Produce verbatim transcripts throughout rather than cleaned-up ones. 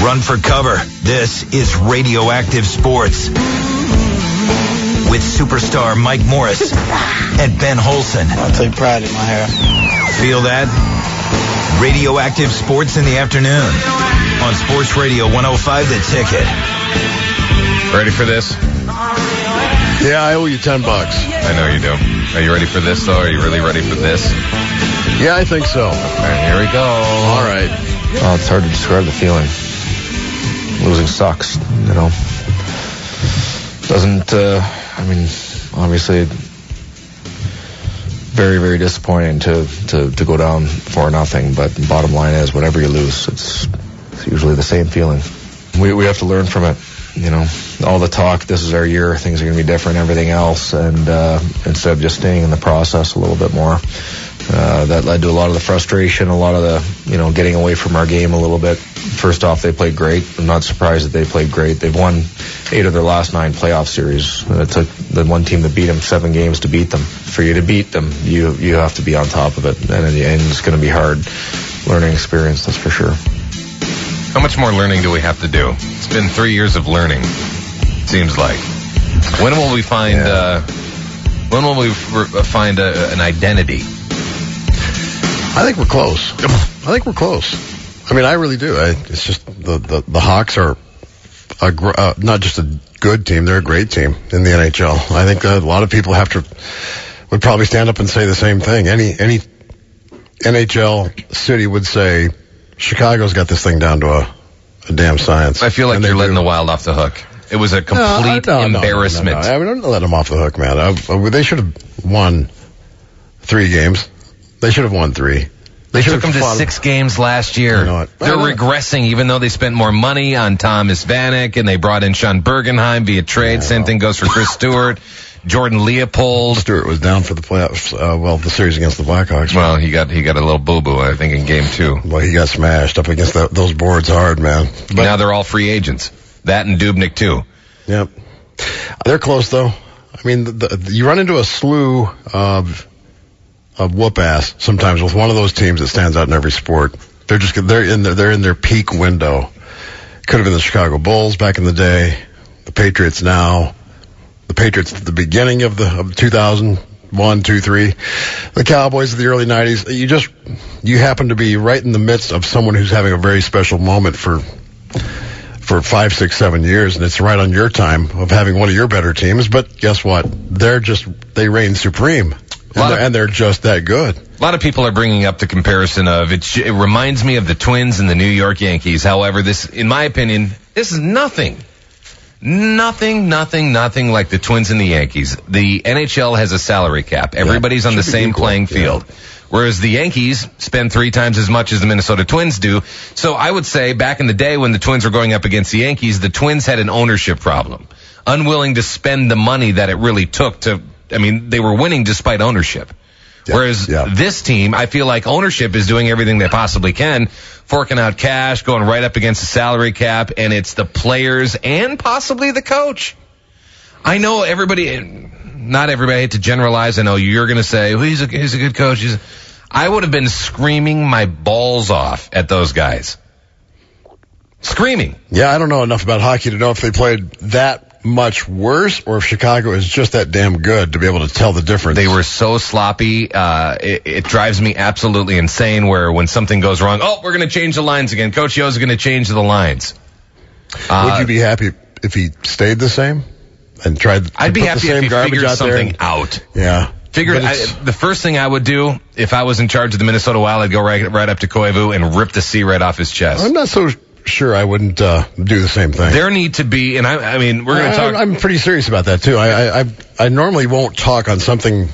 Run for cover. This is Radioactive Sports with superstar Mike Morris and Ben Holson. I take pride in my hair. Feel that? Radioactive Sports in the afternoon on Sports Radio one oh five The Ticket. Ready for this? Yeah, I owe you ten bucks. I know you do. Are you ready for this, though? Are you really ready for this? Yeah, I think so. Okay, here we go. All right. Oh, it's hard to describe the feeling. Losing sucks, you know. Doesn't, uh, I mean, obviously, very, very disappointing to, to, to go down for nothing. But the bottom line is, whenever you lose, it's, it's usually the same feeling. We we have to learn from it. You know, all the talk, this is our year, things are going to be different, everything else, and uh, instead of just staying in the process a little bit more, uh, that led to a lot of the frustration, a lot of the, you know, getting away from our game a little bit. First off, they played great. I'm not surprised that they played great. They've won eight of their last nine playoff series. It took the one team that beat them seven games to beat them. For you to beat them, you you have to be on top of it, and in the end, it's going to be hard learning experience, that's for sure. How much more learning do we have to do? It's been three years of learning, seems like. When will we find, yeah. uh, when will we f- find a, an identity? I think we're close. I think we're close. I mean, I really do. I, it's just the, the, the Hawks are a gr- uh, not just a good team, they're a great team in the N H L. I think uh, a lot of people have to, would probably stand up and say the same thing. Any, any N H L city would say, Chicago's got this thing down to a, a damn science. I feel like and you're letting do. the Wild off the hook. It was a complete no, no, embarrassment. No, no, no. I mean, don't let them off the hook, man. I, I, they should have won three games. They should have won three. They, they took them to six games last year. I know it. They're know regressing, even though they spent more money on Thomas Vanek and they brought in Sean Bergenheim via trade. Yeah, Same well. thing goes for Chris Stewart. Jordan Leopold. Stewart was down for the playoffs, uh, well, the series against the Blackhawks. Well, he got he got a little boo-boo, I think, in game two. Well, he got smashed up against the, those boards hard, man. But now they're all free agents. That and Dubnyk, too. Yep. They're close, though. I mean, the, the, you run into a slew of, of whoop-ass sometimes with one of those teams that stands out in every sport. They're just, they're in their, they're in their peak window. Could have been the Chicago Bulls back in the day, the Patriots now. The Patriots at the beginning of the of two thousand one, two, three, the Cowboys of the early nineties. You just, you happen to be right in the midst of someone who's having a very special moment for, for five, six, seven years, and it's right on your time of having one of your better teams. But guess what? They're just, they reign supreme, and they're, and they're just that good. A lot of people are bringing up the comparison of, it, it reminds me of the Twins and the New York Yankees. However, this, in my opinion, this is nothing. Nothing, nothing, nothing like the Twins and the Yankees. The N H L has a salary cap. Everybody's yeah, on the same equal. playing field. Yeah. Whereas the Yankees spend three times as much as the Minnesota Twins do. So I would say back in the day when the Twins were going up against the Yankees, the Twins had an ownership problem. Unwilling to spend the money that it really took to, I mean, they were winning despite ownership. Yeah, Whereas yeah. this team, I feel like ownership is doing everything they possibly can, forking out cash, going right up against the salary cap, and it's the players and possibly the coach. I know everybody, not everybody, I hate to generalize. I know you're going to say, well, he's a, he's a good coach. He's a, I would have been screaming my balls off at those guys. Screaming. Yeah, I don't know enough about hockey to know if they played that much worse or if Chicago is just that damn good to be able to tell the difference. They were so sloppy. Uh, it, it drives me absolutely insane where when something goes wrong, oh, we're going to change the lines again. Coach Yo's going to change the lines. Uh, Would you be happy if he stayed the same and tried to I'd be put happy the same if he garbage figured out something there? out. Yeah. Figure I, the first thing I would do if I was in charge of the Minnesota Wild, I'd go right, right up to Koivu and rip the C right off his chest. I'm not so sure I wouldn't uh, do the same thing. There need to be, and I, I mean, we're going to talk. I'm pretty serious about that too. I, I I normally won't talk on something.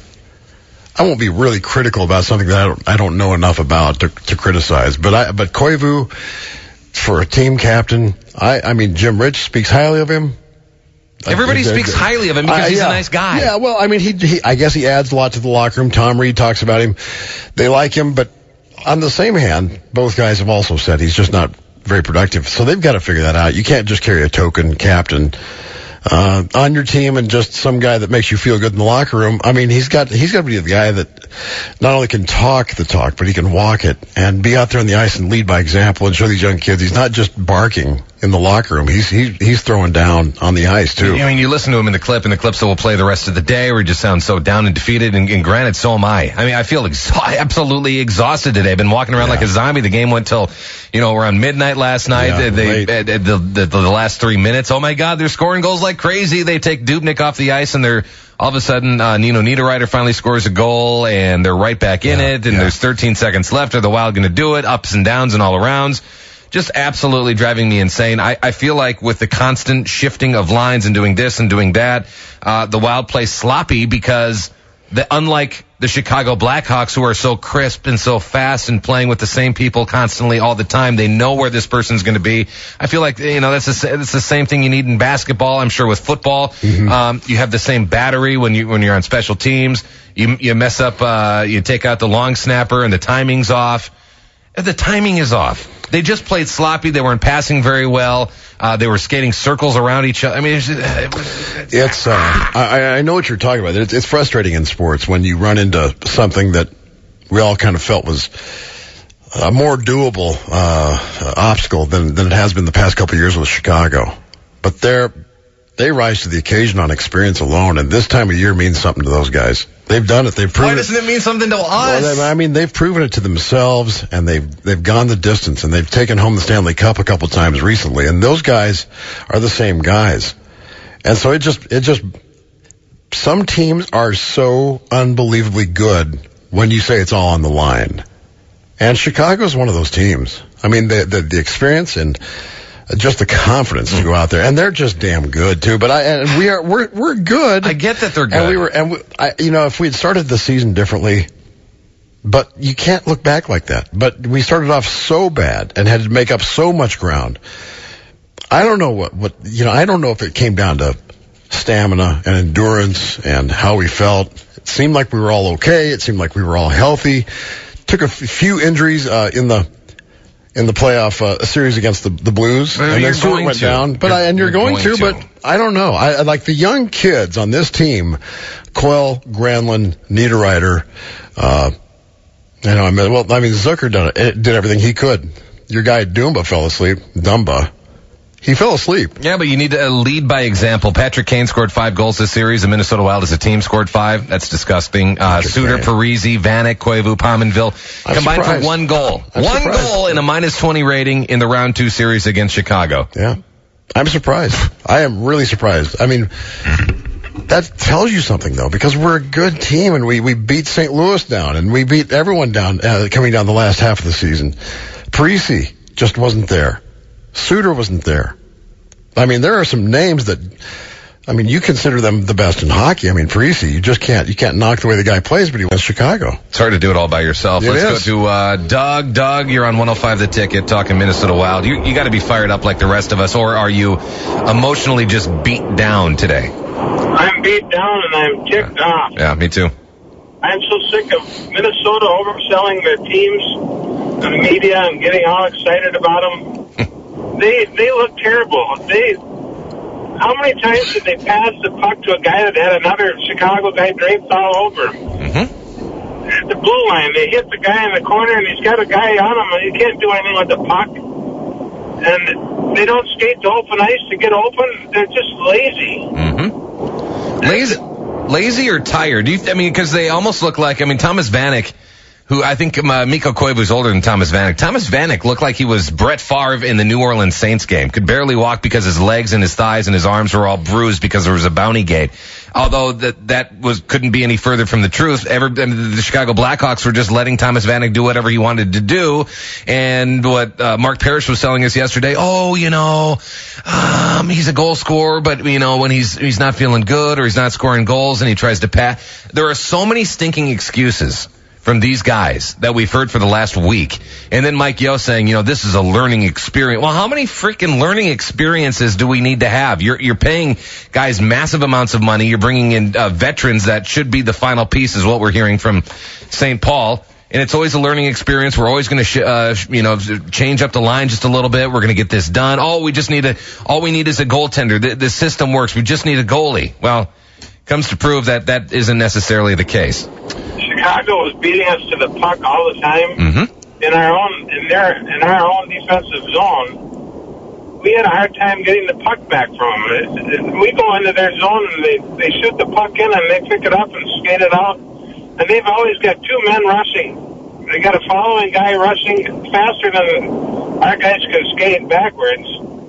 I won't be really critical about something that I don't, I don't know enough about to, to criticize. But I but Koivu, for a team captain, I I mean Jim Rich speaks highly of him. Everybody I, speaks highly of him because uh, he's yeah. a nice guy. Yeah, well, I mean, he, he I guess he adds a lot to the locker room. Tom Reed talks about him. They like him, but on the same hand, both guys have also said he's just not very productive. So they've got to figure that out. You can't just carry a token captain uh, on your team and just some guy that makes you feel good in the locker room. I mean, he's got he's got to be the guy that not only can talk the talk, but he can walk it and be out there on the ice and lead by example and show these young kids he's not just barking in the locker room. He's he's he's throwing down on the ice too. I mean, you listen to him in the clip, and the clips that will play the rest of the day, where he just sounds so down and defeated. And, and granted, so am I. I mean, I feel ex- absolutely exhausted today. I've been walking around yeah. like a zombie. The game went till, you know, around midnight last night. Yeah, they, they, the, the, the, the last three minutes. Oh my God, they're scoring goals like crazy. They take Dubnyk off the ice, and they're all of a sudden, uh, Nino Niederreiter finally scores a goal, and they're right back in yeah, it. And yeah. there's thirteen seconds left. Are the Wild going to do it? Ups and downs and all arounds. Just absolutely driving me insane. I, I feel like with the constant shifting of lines and doing this and doing that, uh, the Wild play sloppy because the, unlike the Chicago Blackhawks, who are so crisp and so fast and playing with the same people constantly all the time, they know where this person's going to be. I feel like, you know, that's the, that's the same thing you need in basketball. I'm sure with football, mm-hmm. um, you have the same battery when you when you're on special teams. You you mess up, uh, you take out the long snapper and the timing's off. The timing is off. They just played sloppy. They weren't passing very well. Uh, they were skating circles around each other. I mean, it's, it's, it's uh, I, I know what you're talking about. It's, it's frustrating in sports when you run into something that we all kind of felt was a more doable uh, obstacle than, than it has been the past couple of years with Chicago. But they're, they rise to the occasion on experience alone, and this time of year means something to those guys. They've done it. They've proven. Why doesn't it mean something to us? Well, I mean, they've proven it to themselves, and they've they've gone the distance, and they've taken home the Stanley Cup a couple times recently. And those guys are the same guys. And so it just it just some teams are so unbelievably good when you say it's all on the line. And Chicago's one of those teams. I mean, the the, the experience and just the confidence to go out there, and they're just damn good too. But I and we are we're we're good. I get that they're good. And we were and we, I, you know, if we had started the season differently, but you can't look back like that. But we started off so bad and had to make up so much ground. I don't know what what you know. I don't know if it came down to stamina and endurance and how we felt. It seemed like we were all okay. It seemed like we were all healthy. Took a f- few injuries uh, in the. in the playoff uh, series against the, the Blues, well, and then Stewart went to. down. But you're, I, and you're, you're going, going to, to, but I don't know. I, I like the young kids on this team, Quell, Granlund, Niederreiter. Uh, you know, I mean, well, I mean, Zucker done it, did everything he could. Your guy Dumba fell asleep. Dumba. He fell asleep. Yeah, but you need to lead by example. Patrick Kane scored five goals this series. The Minnesota Wild as a team scored five. That's disgusting. Uh, Suter, Parise, Vanek, Koivu, Pominville combined surprised. for one goal. I'm one surprised. goal in a minus twenty rating in the round two series against Chicago. Yeah. I'm surprised. I am really surprised. I mean, that tells you something, though, because we're a good team, and we, we beat Saint Louis down, and we beat everyone down uh, coming down the last half of the season. Parise just wasn't there. Suter wasn't there. I mean, there are some names that, I mean, you consider them the best in hockey. I mean, Parise, you just can't, you can't knock the way the guy plays, but he went to Chicago. It's hard to do it all by yourself. It Let's is. go to uh, Doug. Doug, you're on one oh five The Ticket talking Minnesota Wild. You, you got to be fired up like the rest of us, or are you emotionally just beat down today? I'm beat down and I'm ticked yeah. off. Yeah, me too. I'm so sick of Minnesota overselling their teams in the media and getting all excited about them. They they look terrible. They how many times did they pass the puck to a guy that had another Chicago guy draped all over him? Mm-hmm. At the blue line, they hit the guy in the corner, and he's got a guy on him, and he can't do anything with the puck. And they don't skate to open ice to get open. They're just lazy. Mm-hmm. Lazy, lazy or tired? Do you? I mean, because they almost look like. I mean, Thomas Vanek, who I think uh, Mikko Koivu's older than Thomas Vanek. Thomas Vanek looked like he was Brett Favre in the New Orleans Saints game. Could barely walk because his legs and his thighs and his arms were all bruised because there was a bounty gate. Although that that was couldn't be any further from the truth. Ever I mean, the Chicago Blackhawks were just letting Thomas Vanek do whatever he wanted to do. And what uh, Mark Parrish was telling us yesterday, oh, you know, um, he's a goal scorer, but you know when he's he's not feeling good or he's not scoring goals and he tries to pass. There are so many stinking excuses from these guys that we've heard for the last week. And then Mike Yeo saying, you know, this is a learning experience. Well, how many freaking learning experiences do we need to have? You're, you're paying guys massive amounts of money. You're bringing in uh, veterans that should be the final piece is what we're hearing from Saint Paul. And it's always a learning experience. We're always going to, sh- uh, you know, change up the line just a little bit. We're going to get this done. Oh, we just need a, all we need is a goaltender. The, the system works. We just need a goalie. Well, comes to prove that that isn't necessarily the case. Chicago Chicago was beating us to the puck all the time Mm-hmm. in our own in their in our own defensive zone. We had a hard time getting the puck back from them. It, it, we go into their zone and they they shoot the puck in and they pick it up and skate it out. And they've always got two men rushing. They got a following guy rushing faster than our guys can skate backwards.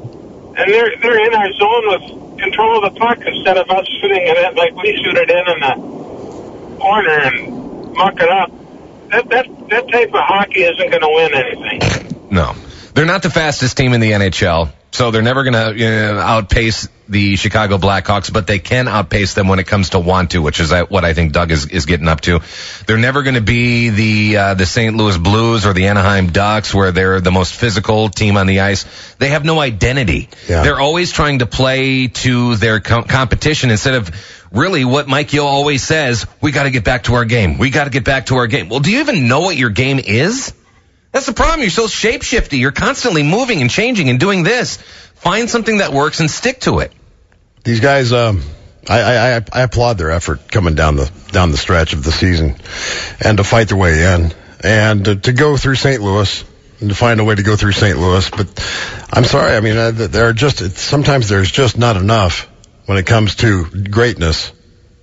And they're they're in our zone with control of the puck instead of us shooting it like we shoot it in in the corner and muck it up. That that that type of hockey isn't going to win anything. No, they're not the fastest team in the N H L, so they're never going to you know, outpace the Chicago Blackhawks, but they can outpace them when it comes to want to, which is what I think Doug is, is getting up to. They're never going to be the uh, the Saint Louis Blues or the Anaheim Ducks, where they're the most physical team on the ice. They have no identity. Yeah. They're always trying to play to their com- competition instead of really what Mike Yeo always says, we got to get back to our game. We got to get back to our game. Well, do you even know what your game is? That's the problem. You're so shape-shifty. You're constantly moving and changing and doing this. Find something that works and stick to it. These guys, um, I, I, I applaud their effort coming down the down the stretch of the season and to fight their way in and to, to go through Saint Louis and to find a way to go through Saint Louis. But I'm sorry. I mean, uh, there are just sometimes there's just not enough when it comes to greatness,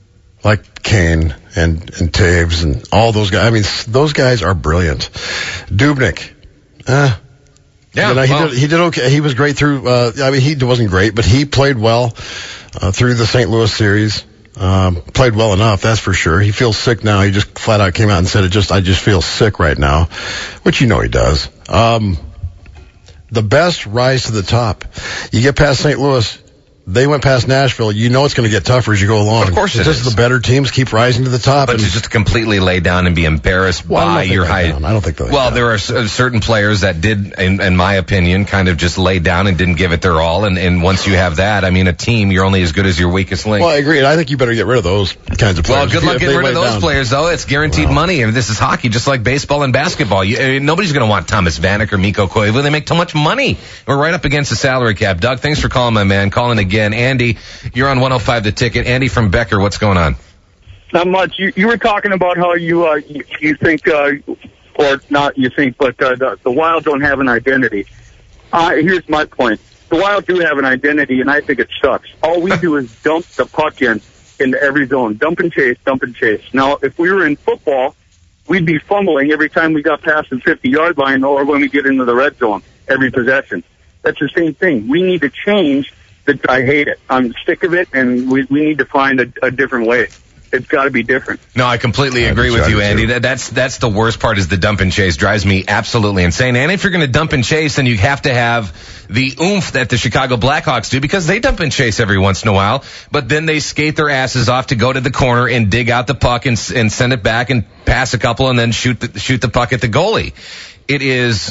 like Kane and and Taves and all those guys. I mean, those guys are brilliant. Dubnyk, uh, Yeah, you know, he well, did he did okay. He was great through. Uh, I mean, he wasn't great, but he played well uh, through the Saint Louis series. Um, played well enough, that's for sure. He feels sick now. He just flat out came out and said, "It just, I just feel sick right now," which you know he does. Um, the best rise to the top. You get past Saint Louis. They went past Nashville. You know it's going to get tougher as you go along. Of course it just is. The better teams keep rising to the top. But and to just completely lay down and be embarrassed Well, I don't by think your they height. down. I don't think they'll lay Well, down. there are s- certain players that did, in, in my opinion, kind of just lay down and didn't give it their all. And, and once you have that, I mean, a team, you're only as good as your weakest link. Well, I agree. And I think you better get rid of those kinds of players. Well, good If luck they getting rid lay of those down. players, though. It's guaranteed Wow. money. And this is hockey, just like baseball and basketball. You, uh, nobody's going to want Thomas Vanek or Mikko Koivu. They make too much money. We're right up against the salary cap. Doug, thanks for calling, my man. Calling again. Andy, you're on one oh five The Ticket. Andy from Becker, what's going on? Not much. You, you were talking about how you uh, you, you think, uh, or not you think, but uh, the, the Wild don't have an identity. Uh, here's my point. The Wild do have an identity, and I think it sucks. All we do is dump the puck in into every zone. Dump and chase, dump and chase. Now, if we were in football, we'd be fumbling every time we got past the fifty-yard line or when we get into the red zone every possession. That's the same thing. We need to change. That I hate it. I'm sick of it, and we we need to find a, a different way. It's got to be different. No, I completely I agree do with too. you, Andy. That, that's that's the worst part is the dump and chase. Drives me absolutely insane. And if you're going to dump and chase, then you have to have the oomph that the Chicago Blackhawks do because they dump and chase every once in a while. But then they skate their asses off to go to the corner and dig out the puck and and send it back and pass a couple and then shoot the, shoot the puck at the goalie. It is,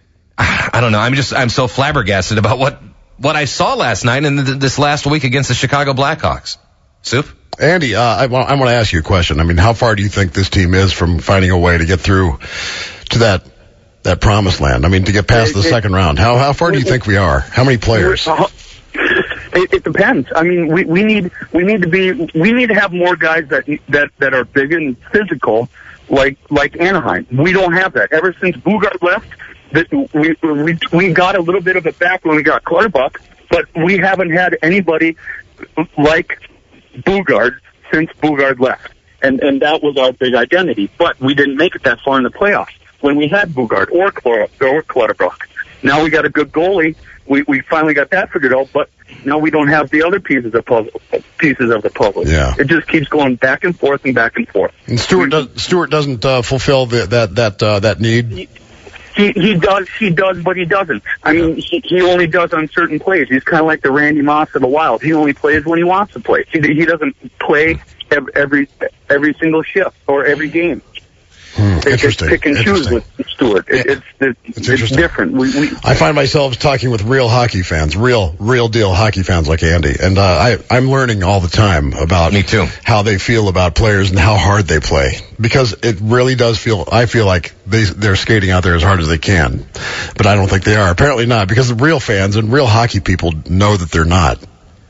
I don't know. I'm just I'm so flabbergasted about what. what I saw last night and th- this last week against the Chicago Blackhawks. Soup? Andy, uh, I, want, I want to ask you a question. I mean, how far do you think this team is from finding a way to get through to that that promised land? I mean, to get past the It- it- second round. How how far do you think we are? How many players? Uh, It, it depends. I mean, we, we need we need to be we need to have more guys that that that are big and physical, like like Anaheim. We don't have that. Ever since Bugard left, that we we we got a little bit of it back when we got Clutterbuck, but we haven't had anybody like Bugard since Bugard left, and and that was our big identity. But we didn't make it that far in the playoffs when we had Bugard or Clutter, or Clutterbuck. Now we got a good goalie. We we finally got that figured out, but now we don't have the other pieces of puzzle pieces of the puzzle. Yeah. It just keeps going back and forth and back and forth. And Stewart does, Stewart doesn't uh, fulfill the, that that uh, that need. He he does he does, but he doesn't. I mean, he he only does on certain plays. He's kind of like the Randy Moss of the Wild. He only plays when he wants to play. He he doesn't play every every, every single shift or every game. Hmm, They just interesting. pick and choose Interesting. with Stewart. It, Yeah. it's it's, It's it's, interesting. different. We, we I find myself talking with real hockey fans, real, real deal hockey fans like Andy, and uh, I, I'm learning all the time about Me too. how they feel about players and how hard they play. Because it really does feel, I feel like they, they're skating out there as hard as they can, but I don't think they are. Apparently not, because the real fans and real hockey people know that they're not.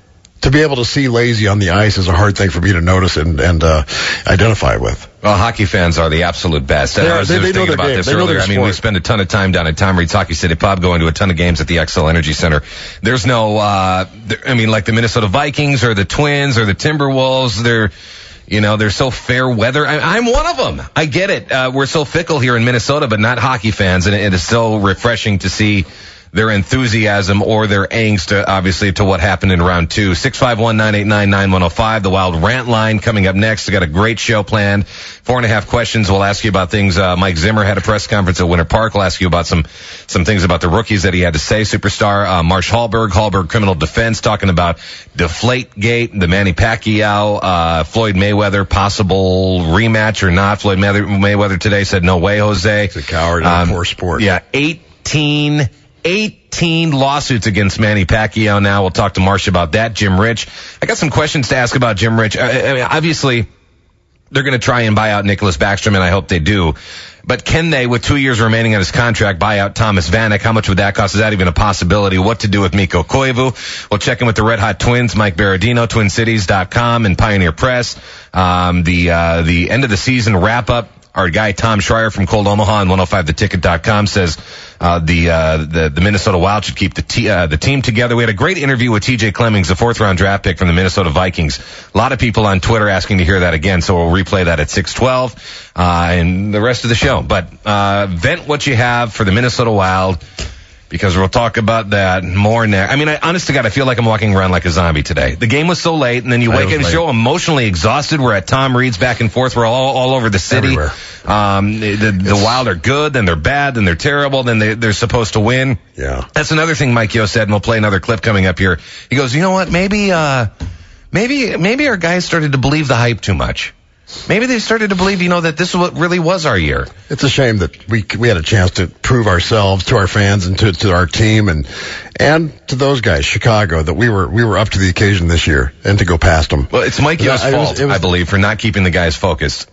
to be able to see Lazy on the ice is a hard thing for me to notice and, and uh, identify with. Well, hockey fans are the absolute best. They I are, was they, just they thinking about game. this they earlier. I mean, we spend a ton of time down at Tom Reed's Hockey City Pub, going to a ton of games at the Xcel Energy Center. There's no, uh, there, I mean, like the Minnesota Vikings or the Twins or the Timberwolves, they're, you know, they're so fair weather. I, I'm one of them. I get it. Uh, we're so fickle here in Minnesota, but not hockey fans, and it, it is so refreshing to see their enthusiasm or their angst, uh, obviously, to what happened in round two. six five one, nine eight nine, nine one zero five, the Wild Rant Line coming up next. We got a great show planned. Four and a half questions. We'll ask you about things. Uh, Mike Zimmer had a press conference at Winter Park. We'll ask you about some some things about the rookies that he had to say. Superstar uh, Marsh Hallberg, Hallberg Criminal Defense, talking about Deflategate, the Manny Pacquiao, uh, Floyd Mayweather, possible rematch or not. Floyd Mayweather today said, no way, Jose. He's a coward in um, a poor sport. Yeah, eighteen... eighteen lawsuits against Manny Pacquiao now. We'll talk to Marsh about that. Jim Rich. I got some questions to ask about Jim Rich. I, I mean, obviously, they're going to try and buy out Nicholas Backstrom, and I hope they do. But can they, with two years remaining on his contract, buy out Thomas Vanek? How much would that cost? Is that even a possibility? What to do with Mikko Koivu? We'll check in with the Red Hot Twins, Mike Berardino, twin cities dot com and Pioneer Press. Um, the, uh, the end of the season wrap up. Our guy Tom Schreier from Cold Omaha and one oh five the ticket dot com says uh, the, uh, the the Minnesota Wild should keep the t- uh, the team together. We had a great interview with T J Clemmings, a fourth round draft pick from the Minnesota Vikings. A lot of people on Twitter asking to hear that again, so we'll replay that at six twelve uh, and the rest of the show. But uh, vent what you have for the Minnesota Wild, because we'll talk about that more now. I mean, I, honest to God, I feel like I'm walking around like a zombie today. The game was so late, and then you wake up and you're so emotionally exhausted. We're at Tom Reed's back and forth. We're all, all over the city. Um, the the Wild are good, then they're bad, then they're terrible, then they, they're supposed to win. Yeah. That's another thing Mike Yo said, and we'll play another clip coming up here. He goes, you know what, maybe, uh, maybe, maybe our guys started to believe the hype too much. Maybe they started to believe, you know, that this is what really was our year. It's a shame that we we had a chance to prove ourselves to our fans and to to our team and and to those guys, Chicago, that we were we were up to the occasion this year and to go past them. Well, it's Mike Yo's fault, was, was, I believe, for not keeping the guys focused.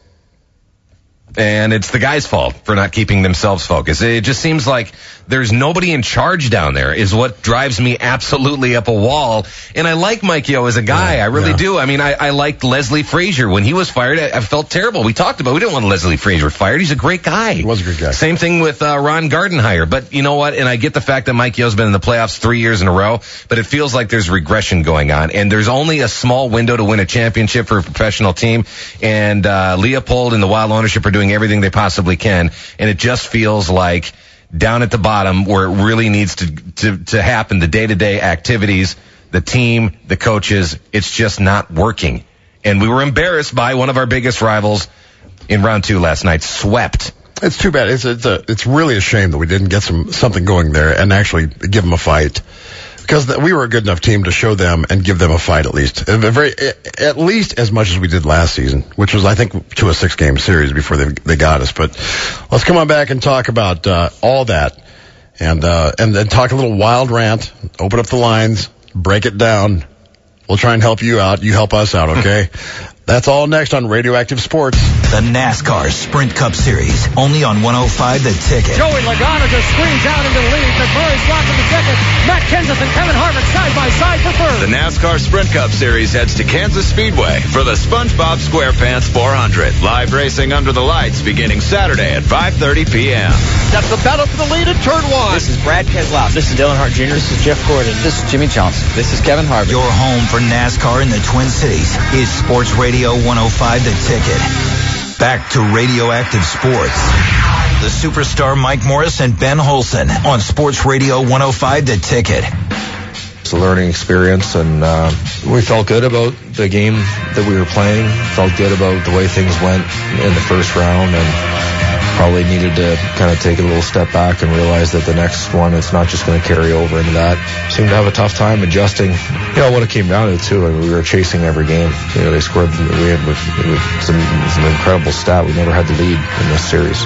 And it's the guys' fault for not keeping themselves focused. It just seems like there's nobody in charge down there is what drives me absolutely up a wall. And I like Mike Yo as a guy. Yeah, I really yeah. do. I mean, I, I liked Leslie Frazier. When he was fired, I, I felt terrible. We talked about, we didn't want Leslie Frazier fired. He's a great guy. He was a good guy. Same thing with uh, Ron Gardenhire. But you know what? And I get the fact that Mike Yo's been in the playoffs three years in a row, but it feels like there's regression going on. And there's only a small window to win a championship for a professional team. And uh, Leopold and the Wild ownership are doing everything they possibly can, and it just feels like down at the bottom where it really needs to to, to happen, the day-to-day activities, the team, the coaches, it's just not working. And we were embarrassed by one of our biggest rivals in round two last night, swept. It's too bad. It's it's a, it's really a shame that we didn't get some something going there and actually give them a fight. Because we were a good enough team to show them and give them a fight at least. A very, at least as much as we did last season, which was, I think, to a six-game series before they they got us. But let's come on back and talk about uh, all that and, uh, and then talk a little Wild Rant, open up the lines, break it down. We'll try and help you out. You help us out, okay? That's all next on Radioactive Sports. The NASCAR Sprint Cup Series, only on one oh five The Ticket. Joey Logano just screens out into the lead. McMurray's blocking the second. Matt Kenseth and Kevin Harvick side by side for third. The NASCAR Sprint Cup Series heads to Kansas Speedway for the SpongeBob SquarePants four hundred. Live racing under the lights beginning Saturday at five thirty p.m. That's the battle for the lead in turn one. This is Brad Keselowski. This is Dylan Hart Junior This is Jeff Gordon. This is Jimmy Johnson. This is Kevin Harvick. Your home for NASCAR in the Twin Cities is Sports Radio one oh five The Ticket. Back to Radioactive Sports. The superstar Mike Morris and Ben Holson on Sports Radio one oh five The Ticket. It's a learning experience, and uh, we felt good about the game that we were playing, felt good about the way things went in the first round, and probably needed to kind of take a little step back and realize that the next one, it's not just going to carry over into that. Seemed to have a tough time adjusting. You know, what it came down to, too, I mean, we were chasing every game. You know, they scored, we had some, some incredible stat. We never had the lead in this series.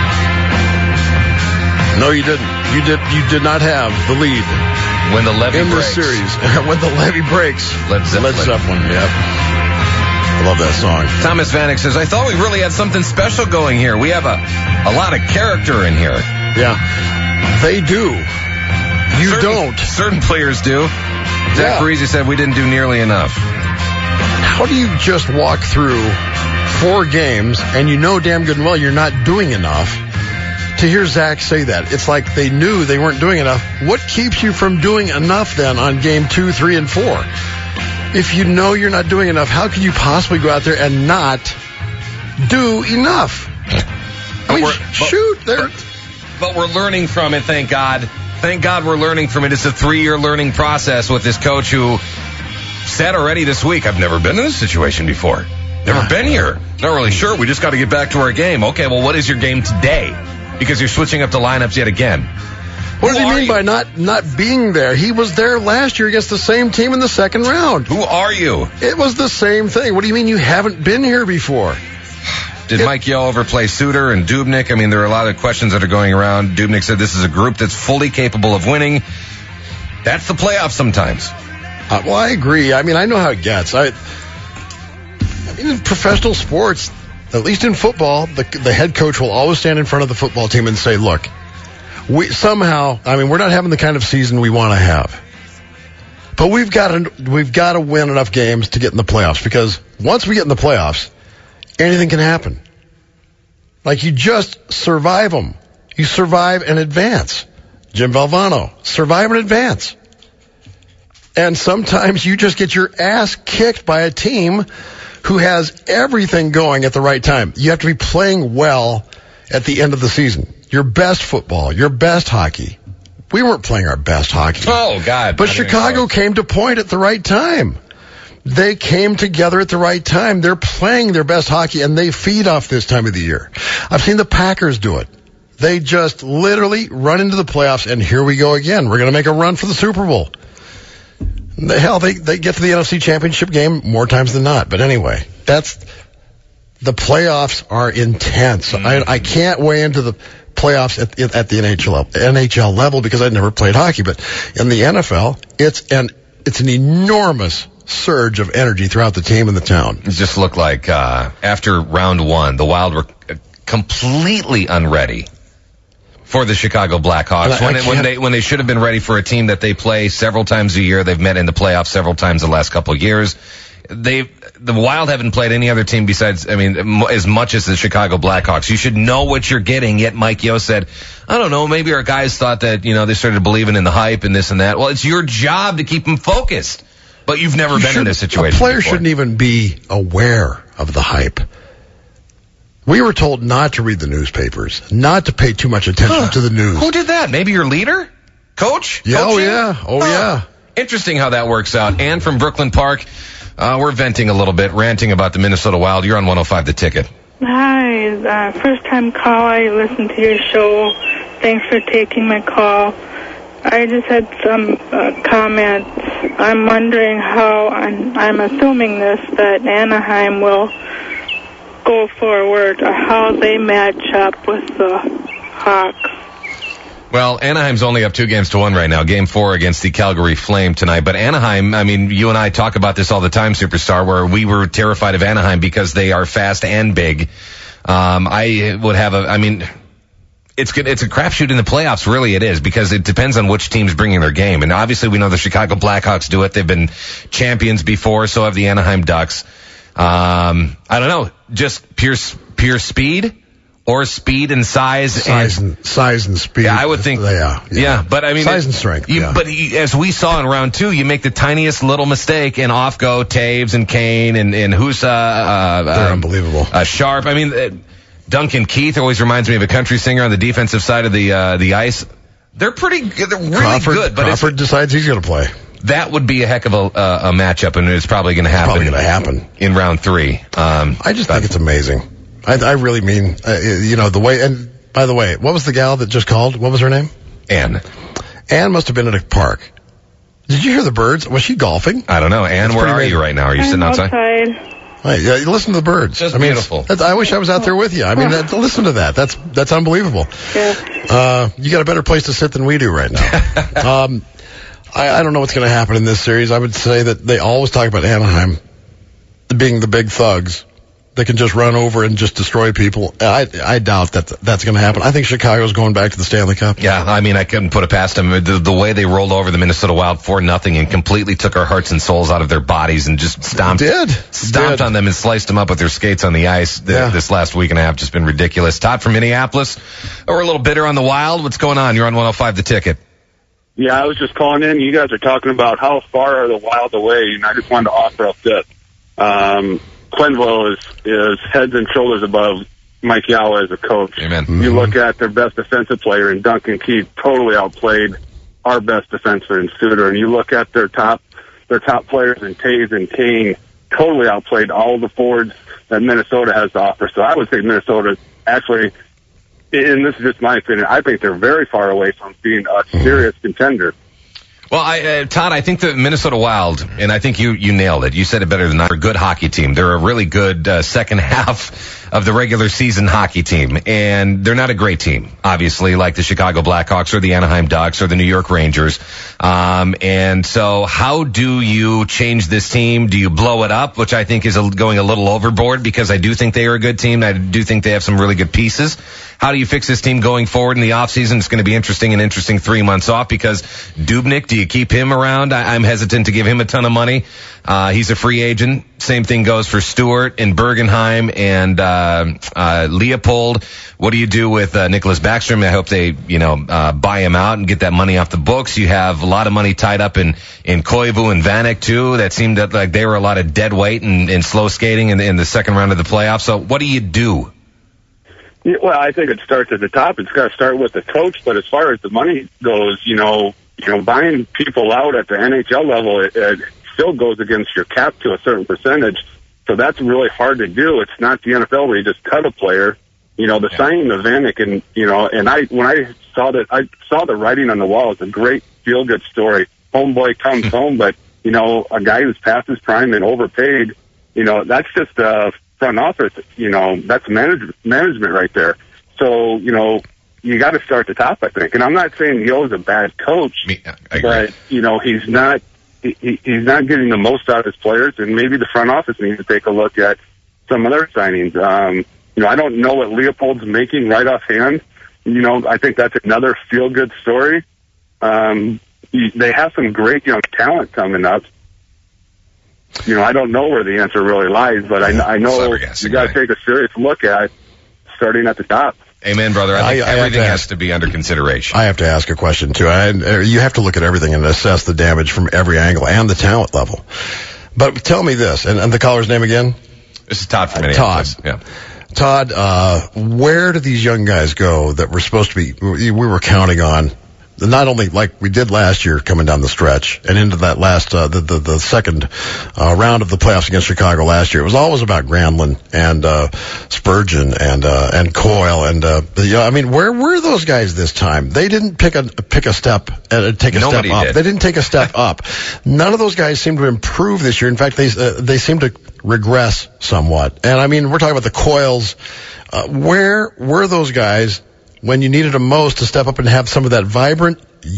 No, you didn't. You did You did not have the lead. When the levee in breaks. In the series. When the levee breaks. Led Zeppelin. Led Zeppelin, yep. I love that song. Thomas Vanek says, I thought we really had something special going here. We have a, a lot of character in here. Yeah. They do. You certain, don't. Certain players do. Zach Yeah. Parise said we didn't do nearly enough. How do you just walk through four games and you know damn good and well you're not doing enough to hear Zach say that? It's like they knew they weren't doing enough. What keeps you from doing enough then on game two, three, and four? If you know you're not doing enough, how can you possibly go out there and not do enough? I mean, we're- shoot, there. But we're learning from it, thank God. Thank God we're learning from it. It's a three-year learning process with this coach who said already this week, I've never been in this situation before. Never been here. Not really sure. We just got to get back to our game. Okay, well, what is your game today? Because you're switching up the lineups yet again. What does Who he are mean you? by not, not being there? He was there last year against the same team in the second round. Who are you? It was the same thing. What do you mean you haven't been here before? Did It- Mike Yell overplay Suter and Dubnyk? I mean, there are a lot of questions that are going around. Dubnyk said this is a group that's fully capable of winning. That's the playoffs sometimes. Uh, well, I agree. I mean, I know how it gets. I, I mean, in professional sports, at least in football, the, the head coach will always stand in front of the football team and say, look, we somehow, I mean, we're not having the kind of season we want to have. But we've got to, we've got to win enough games to get in the playoffs, because once we get in the playoffs, anything can happen. Like, you just survive them. You survive and advance. Jim Valvano, survive and advance. And sometimes you just get your ass kicked by a team who has everything going at the right time. You have to be playing well at the end of the season. Your best football, your best hockey. We weren't playing our best hockey. Oh, God. But Not even Chicago close. came to point at the right time. They came together at the right time. They're playing their best hockey, and they feed off this time of the year. I've seen the Packers do it. They just literally run into the playoffs, and here we go again. We're going to make a run for the Super Bowl. The hell, they, they get to the N F C Championship game more times than not. But anyway, that's the playoffs are intense. Mm-hmm. I, I can't weigh into the playoffs at, at the N H L, N H L level because I've never played hockey. But in the N F L, it's an it's an enormous surge of energy throughout the team and the town. It just looked like uh, after round one, the Wild were completely unready for the Chicago Blackhawks I- I when, it, when can't- they when they should have been ready for a team that they play several times a year. They've met in the playoffs several times the last couple of years. They the Wild haven't played any other team besides, I mean, m- as much as the Chicago Blackhawks. You should know what you're getting. Yet Mike Yeo said, I don't know, maybe our guys thought that, you know, they started believing in the hype and this and that. Well, it's your job to keep them focused. But you've never You been in should- this situation A player before. shouldn't even be aware of the hype. We were told not to read the newspapers, not to pay too much attention Huh. to the news. Who did that? Maybe your leader? Coach? Yeah, oh Coaching? yeah, oh Huh. yeah. Interesting how that works out. Ann from Brooklyn Park, uh, we're venting a little bit, ranting about the Minnesota Wild. You're on one oh five The Ticket. Hi, uh, first time call. I listened to your show. Thanks for taking my call. I just had some uh, comments. I'm wondering how, I'm, I'm assuming this, that Anaheim will go forward, or how they match up with the Hawks. Well, Anaheim's only up two games to one right now. Game four against the Calgary Flame tonight. But Anaheim, I mean, you and I talk about this all the time, Superstar, where we were terrified of Anaheim because they are fast and big. Um, I would have a, I mean, it's good. It's a crapshoot in the playoffs. Really, it is, because it depends on which team's bringing their game. And obviously, we know the Chicago Blackhawks do it. They've been champions before. So have the Anaheim Ducks. Um, I don't know, just pure pure speed or speed and size. Size and, and size and speed. yeah, I would think. Yeah, yeah. yeah but I mean, size it- and strength. You, yeah. But he, as we saw in round two, you make the tiniest little mistake and off go Taves and Kane and and Husa. Uh, They're uh, unbelievable. Uh, Sharp. I mean, uh, Duncan Keith always reminds me of a country singer on the defensive side of the uh, the ice. They're pretty good. They're really Crawford, good. But it's, Crawford decides he's going to play. that would be a heck of a, uh, a matchup, and it's probably going to happen. Probably going to happen in round three. Um, I just but- think it's amazing. I, I really mean, uh, you know, the way. And by the way, what was the gal that just called? What was her name? Ann. Ann must have been at a park. Did you hear the birds? Was she golfing? I don't know. Ann, That's where pretty are amazing. you right now? Are you sitting I'm outside? outside. Right, yeah, you listen to the birds. Just I mean, it's- beautiful. that's- I wish I was out there with you. I mean, that, listen to that. That's that's unbelievable. Yeah. Uh, you got a better place to sit than we do right now. um, I, I don't know what's going to happen in this series. I would say that they always talk about Anaheim being the big thugs, that can just run over and just destroy people. I I doubt that that's going to happen. I think Chicago's going back to the Stanley Cup. Yeah, I mean, I couldn't put it past them. The, the way they rolled over the Minnesota Wild for nothing and completely took our hearts and souls out of their bodies and just stomped, Did. stomped Did. on them and sliced them up with their skates on the ice. The, Yeah. This last week and a half just been ridiculous. Todd from Minneapolis, we're a little bitter on the Wild. What's going on? You're on one oh five The Ticket. Yeah, I was just calling in. You guys are talking about how far are the Wild away, and I just wanted to offer up that um, Quenneville is, is heads and shoulders above Mike Yao as a coach. Amen. Mm-hmm. You look at their best defensive player in Duncan Keith, totally outplayed our best defenseman in Suter, and you look at their top their top players in Taves and Kane, totally outplayed all the forwards that Minnesota has to offer. So I would say Minnesota actually, and this is just my opinion, I think they're very far away from being a serious contender. Well, I, uh, Todd, I think the Minnesota Wild, and I think you, you nailed it. You said it better than I. They're a good hockey team. They're a really good uh, second half of the regular season hockey team. And they're not a great team, obviously, like the Chicago Blackhawks or the Anaheim Ducks or the New York Rangers. Um, and so how do you change this team? Do you blow it up, which I think is a, going a little overboard because I do think they are a good team. I do think they have some really good pieces. How do you fix this team going forward in the offseason? It's going to be interesting, an interesting three months off because Dubnyk, do you keep him around? I, I'm hesitant to give him a ton of money. Uh, he's a free agent. Same thing goes for Stewart and Bergenheim and uh, uh, Leopold. What do you do with uh, Nicholas Backstrom? I hope they, you know, uh, buy him out and get that money off the books. You have a lot of money tied up in, in Koivu and Vanek, too. That seemed that, like they were a lot of dead weight and, and slow skating in, in the second round of the playoffs. So what do you do? Yeah, well, I think it starts at the top. It's got to start with the coach. But as far as the money goes, you know, you know, buying people out at the N H L level, it, it still goes against your cap to a certain percentage. So that's really hard to do. It's not the N F L where you just cut a player. You know, the yeah. signing of Vanek and, you know, and I, when I saw that, I saw the writing on the wall. It's a great feel-good story. Homeboy comes home, but, you know, a guy who's past his prime and overpaid, you know, that's just a front office, you know, that's manage, management right there. So, you know, you got to start at the top, I think. And I'm not saying Yo's a bad coach, Me, I agree. but, you know, he's not, he, he's not getting the most out of his players, and maybe the front office needs to take a look at some of their signings. Um, you know, I don't know what Leopold's making right offhand. You know, I think that's another feel-good story. Um, they have some great young talent coming up. You know, I don't know where the answer really lies, but I, I know you got to take a serious look at starting at the top. Amen, brother. I think I, I everything to has ask, to be under consideration. I have to ask a question, too. I, you have to look at everything and assess the damage from every angle and the talent level. But tell me this, and, and the caller's name again? This is Todd from uh, Minneapolis. Todd. Yeah. Todd, uh, where do these young guys go that we're supposed to be, we were counting on, not only like we did last year coming down the stretch and into that last, uh, the, the, the second, uh, round of the playoffs against Chicago last year. It was always about Granlund and, uh, Spurgeon and, uh, and Coyle and, uh, you know, I mean, where were those guys this time? They didn't pick a, pick a step, uh, take a Nobody step up. did. They didn't take a step up. None of those guys seem to improve this year. In fact, they, uh, they seem to regress somewhat. And I mean, we're talking about the Coyles. Uh, where were those guys when you needed them most to step up and have some of that vibrant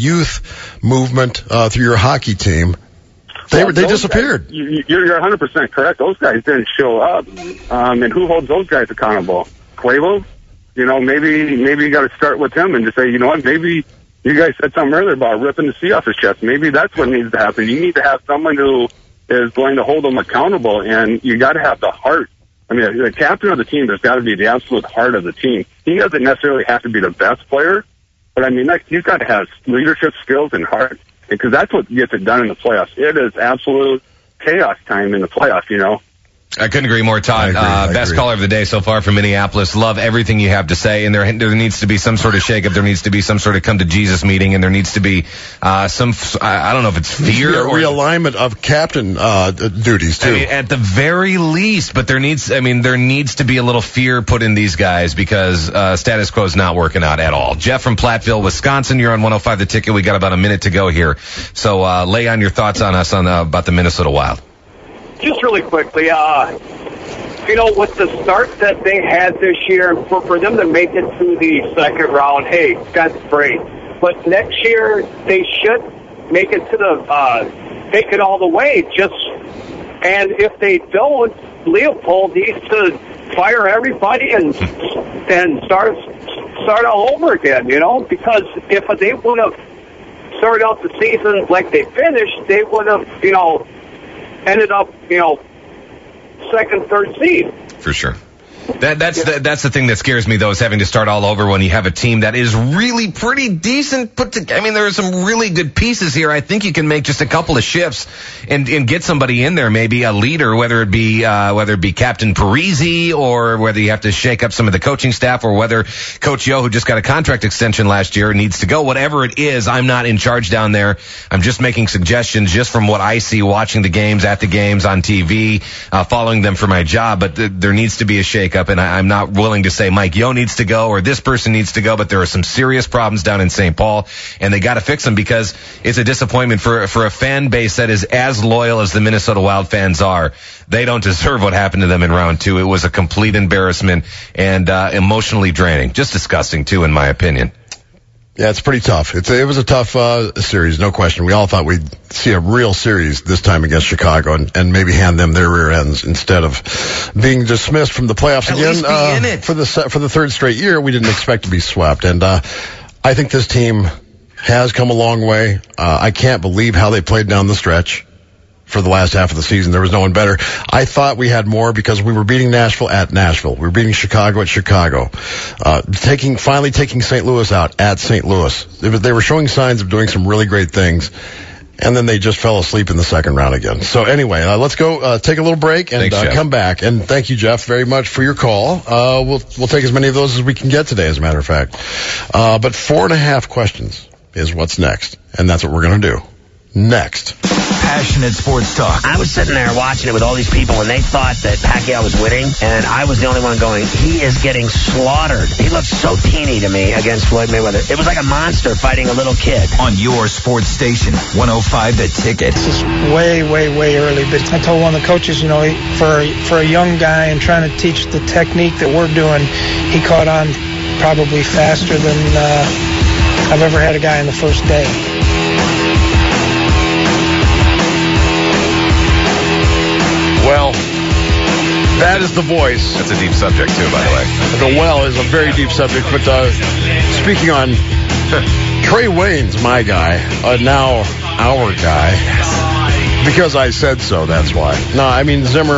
youth movement uh, through your hockey team? They well, they disappeared. Guys, you, you're you're one hundred percent correct. Those guys didn't show up. Um, and who holds those guys accountable? Quavo? You know, maybe maybe you got to start with him and just say, you know what, maybe you guys said something earlier about ripping the C off his chest. Maybe that's what needs to happen. You need to have someone who is going to hold them accountable, and you got to have the heart. I mean, the captain of the team has got to be the absolute heart of the team. He doesn't necessarily have to be the best player, but I mean, like, he's got to have leadership skills and heart, because that's what gets it done in the playoffs. It is absolute chaos time in the playoffs, you know. I couldn't agree more, Todd. Agree, uh, best agree. caller of the day so far from Minneapolis. Love everything you have to say, and there there needs to be some sort of shakeup. There needs to be some sort of come to Jesus meeting, and there needs to be uh, some. F- I I don't know if it's fear A or realignment of captain uh, duties too. I mean, at the very least, but there needs. I mean, there needs to be a little fear put in these guys because uh, status quo is not working out at all. Jeff from Platteville, Wisconsin. You're on one oh five The Ticket. We got about a minute to go here, so uh, lay on your thoughts on us on uh, about the Minnesota Wild. Just really quickly, uh. You know, with the start that they had this year, for, for them to make it to the second round, hey, that's great. But next year, they should make it to the, uh, take it all the way. Just, and if they don't, Leopold needs to fire everybody and and start start all over again, you know, because if they would have started out the season like they finished, they would have, you know, ended up, you know, second, third seed. For sure. That, that's the, that's the thing that scares me, though, is having to start all over when you have a team that is really pretty decent put together. I mean, there are some really good pieces here. I think you can make just a couple of shifts and, and get somebody in there, maybe a leader, whether it be uh, whether it be Captain Parisi or whether you have to shake up some of the coaching staff or whether Coach Yo, who just got a contract extension last year, needs to go. Whatever it is, I'm not in charge down there. I'm just making suggestions just from what I see watching the games, at the games, on T V, uh, following them for my job. But th- there needs to be a shake up, and I, I'm not willing to say Mike Yo needs to go or this person needs to go, but there are some serious problems down in Saint Paul, and they got to fix them because it's a disappointment for for a fan base that is as loyal as the Minnesota Wild fans are. They don't deserve what happened to them in round two. It was a complete embarrassment and uh, emotionally draining. Just disgusting, too, in my opinion. Yeah, it's pretty tough. It's, it was a tough uh, series, no question. We all thought we'd see a real series this time against Chicago and, and maybe hand them their rear ends instead of being dismissed from the playoffs At again. least be uh, in it. For the for the third straight year, we didn't expect to be swept. And uh, I think this team has come a long way. Uh, I can't believe how they played down the stretch for the last half of the season. There was no one better. I thought we had more because we were beating Nashville at Nashville. We were beating Chicago at Chicago. Uh, taking, finally taking Saint Louis out at Saint Louis. They, was, they were showing signs of doing some really great things. And then they just fell asleep in the second round again. So anyway, uh, let's go, uh, take a little break and Thanks, uh, come back. And thank you, Jeff, very much for your call. Uh, we'll, we'll take as many of those as we can get today, as a matter of fact. Uh, but four and a half questions is what's next. And that's what we're going to do. Next. Passionate sports talk. I was sitting there watching it with all these people, and they thought that Pacquiao was winning, and I was the only one going, he is getting slaughtered. He looked so teeny to me against Floyd Mayweather. It was like a monster fighting a little kid. On your sports station, one oh five The Ticket. This is way, way, way early, but I told one of the coaches, you know, for, for a young guy and trying to teach the technique that we're doing, he caught on probably faster than uh, I've ever had a guy in the first day. Well, that is the voice. That's a deep subject, too, by the way. The well is a very deep subject. But uh, speaking on Trey Waynes, my guy, uh, now our guy, because I said so, that's why. No, I mean, Zimmer,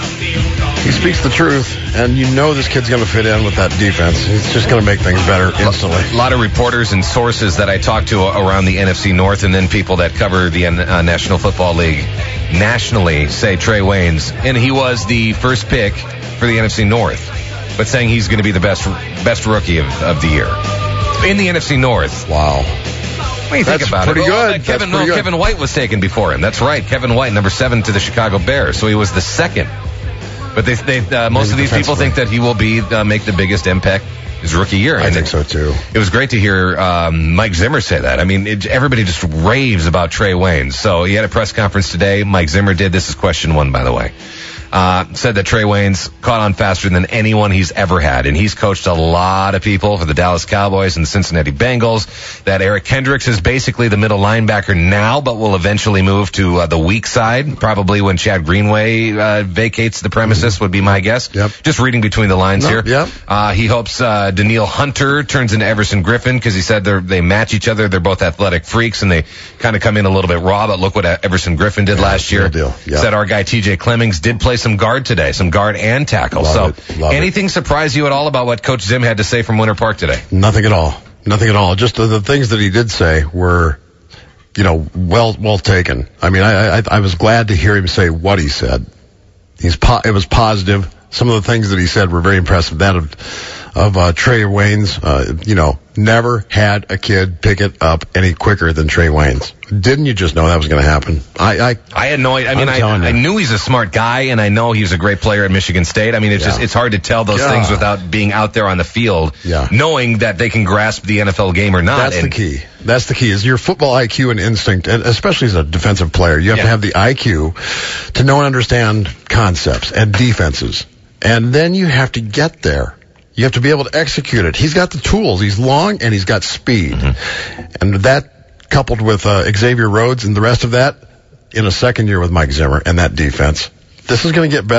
he speaks the truth, and you know this kid's going to fit in with that defense. He's just going to make things better instantly. A lot of reporters and sources that I talk to around the N F C North, and then people that cover the uh, National Football League nationally say Trey Waynes, and he was the first pick for the N F C North, but saying he's going to be the best best rookie of, of the year in the N F C North. Wow. What do you think That's about pretty it? good. Well, uh, That's Kevin, pretty no, good. Kevin White was taken before him. That's right. Kevin White, number seven to the Chicago Bears. So he was the second. But they, they uh, most of these people think that he will be uh, make the biggest impact his rookie year. I and think it, so, too. It was great to hear um, Mike Zimmer say that. I mean, it, everybody just raves about Trey Waynes. So he had a press conference today. Mike Zimmer did. This is question one, by the way. Uh, said that Trey Waynes caught on faster than anyone he's ever had. And he's coached a lot of people for the Dallas Cowboys and the Cincinnati Bengals. That Eric Kendricks is basically the middle linebacker now, but will eventually move to uh, the weak side, probably when Chad Greenway uh, vacates the premises, would be my guess. Yep. Just reading between the lines No, here. yep. Uh, he hopes uh, Daniil Hunter turns into Everson Griffin because he said they they match each other. They're both athletic freaks, and they kind of come in a little bit raw, but look what Everson Griffin did Yeah, last year. real deal. Yep. Said our guy T J Clemmings did play some guard today, some guard and tackle. Love so it. Love anything it. surprise you at all about what Coach Zim had to say from Winter Park today? Nothing at all. Nothing at all. Just the, the things that he did say were, you know, well well taken. I mean, I, I I was glad to hear him say what he said. He's po- it was positive. Some of the things that he said were very impressive. That of of uh, Trey Waynes, uh, you know, never had a kid pick it up any quicker than Trey Waynes. Didn't you just know that was going to happen? I, I I had no idea. I mean, I, telling you. I knew he's a smart guy, and I know he was a great player at Michigan State. I mean, it's Yeah. just it's hard to tell those Yeah. things without being out there on the field, Yeah. knowing that they can grasp the N F L game or not. That's and the key. That's the key is your football I Q and instinct, and especially as a defensive player, you have Yeah. to have the I Q to know and understand concepts and defenses. And then you have to get there. You have to be able to execute it. He's got the tools. He's long and he's got speed. Mm-hmm. And that coupled with uh, Xavier Rhodes and the rest of that in a second year with Mike Zimmer and that defense, this is going to get better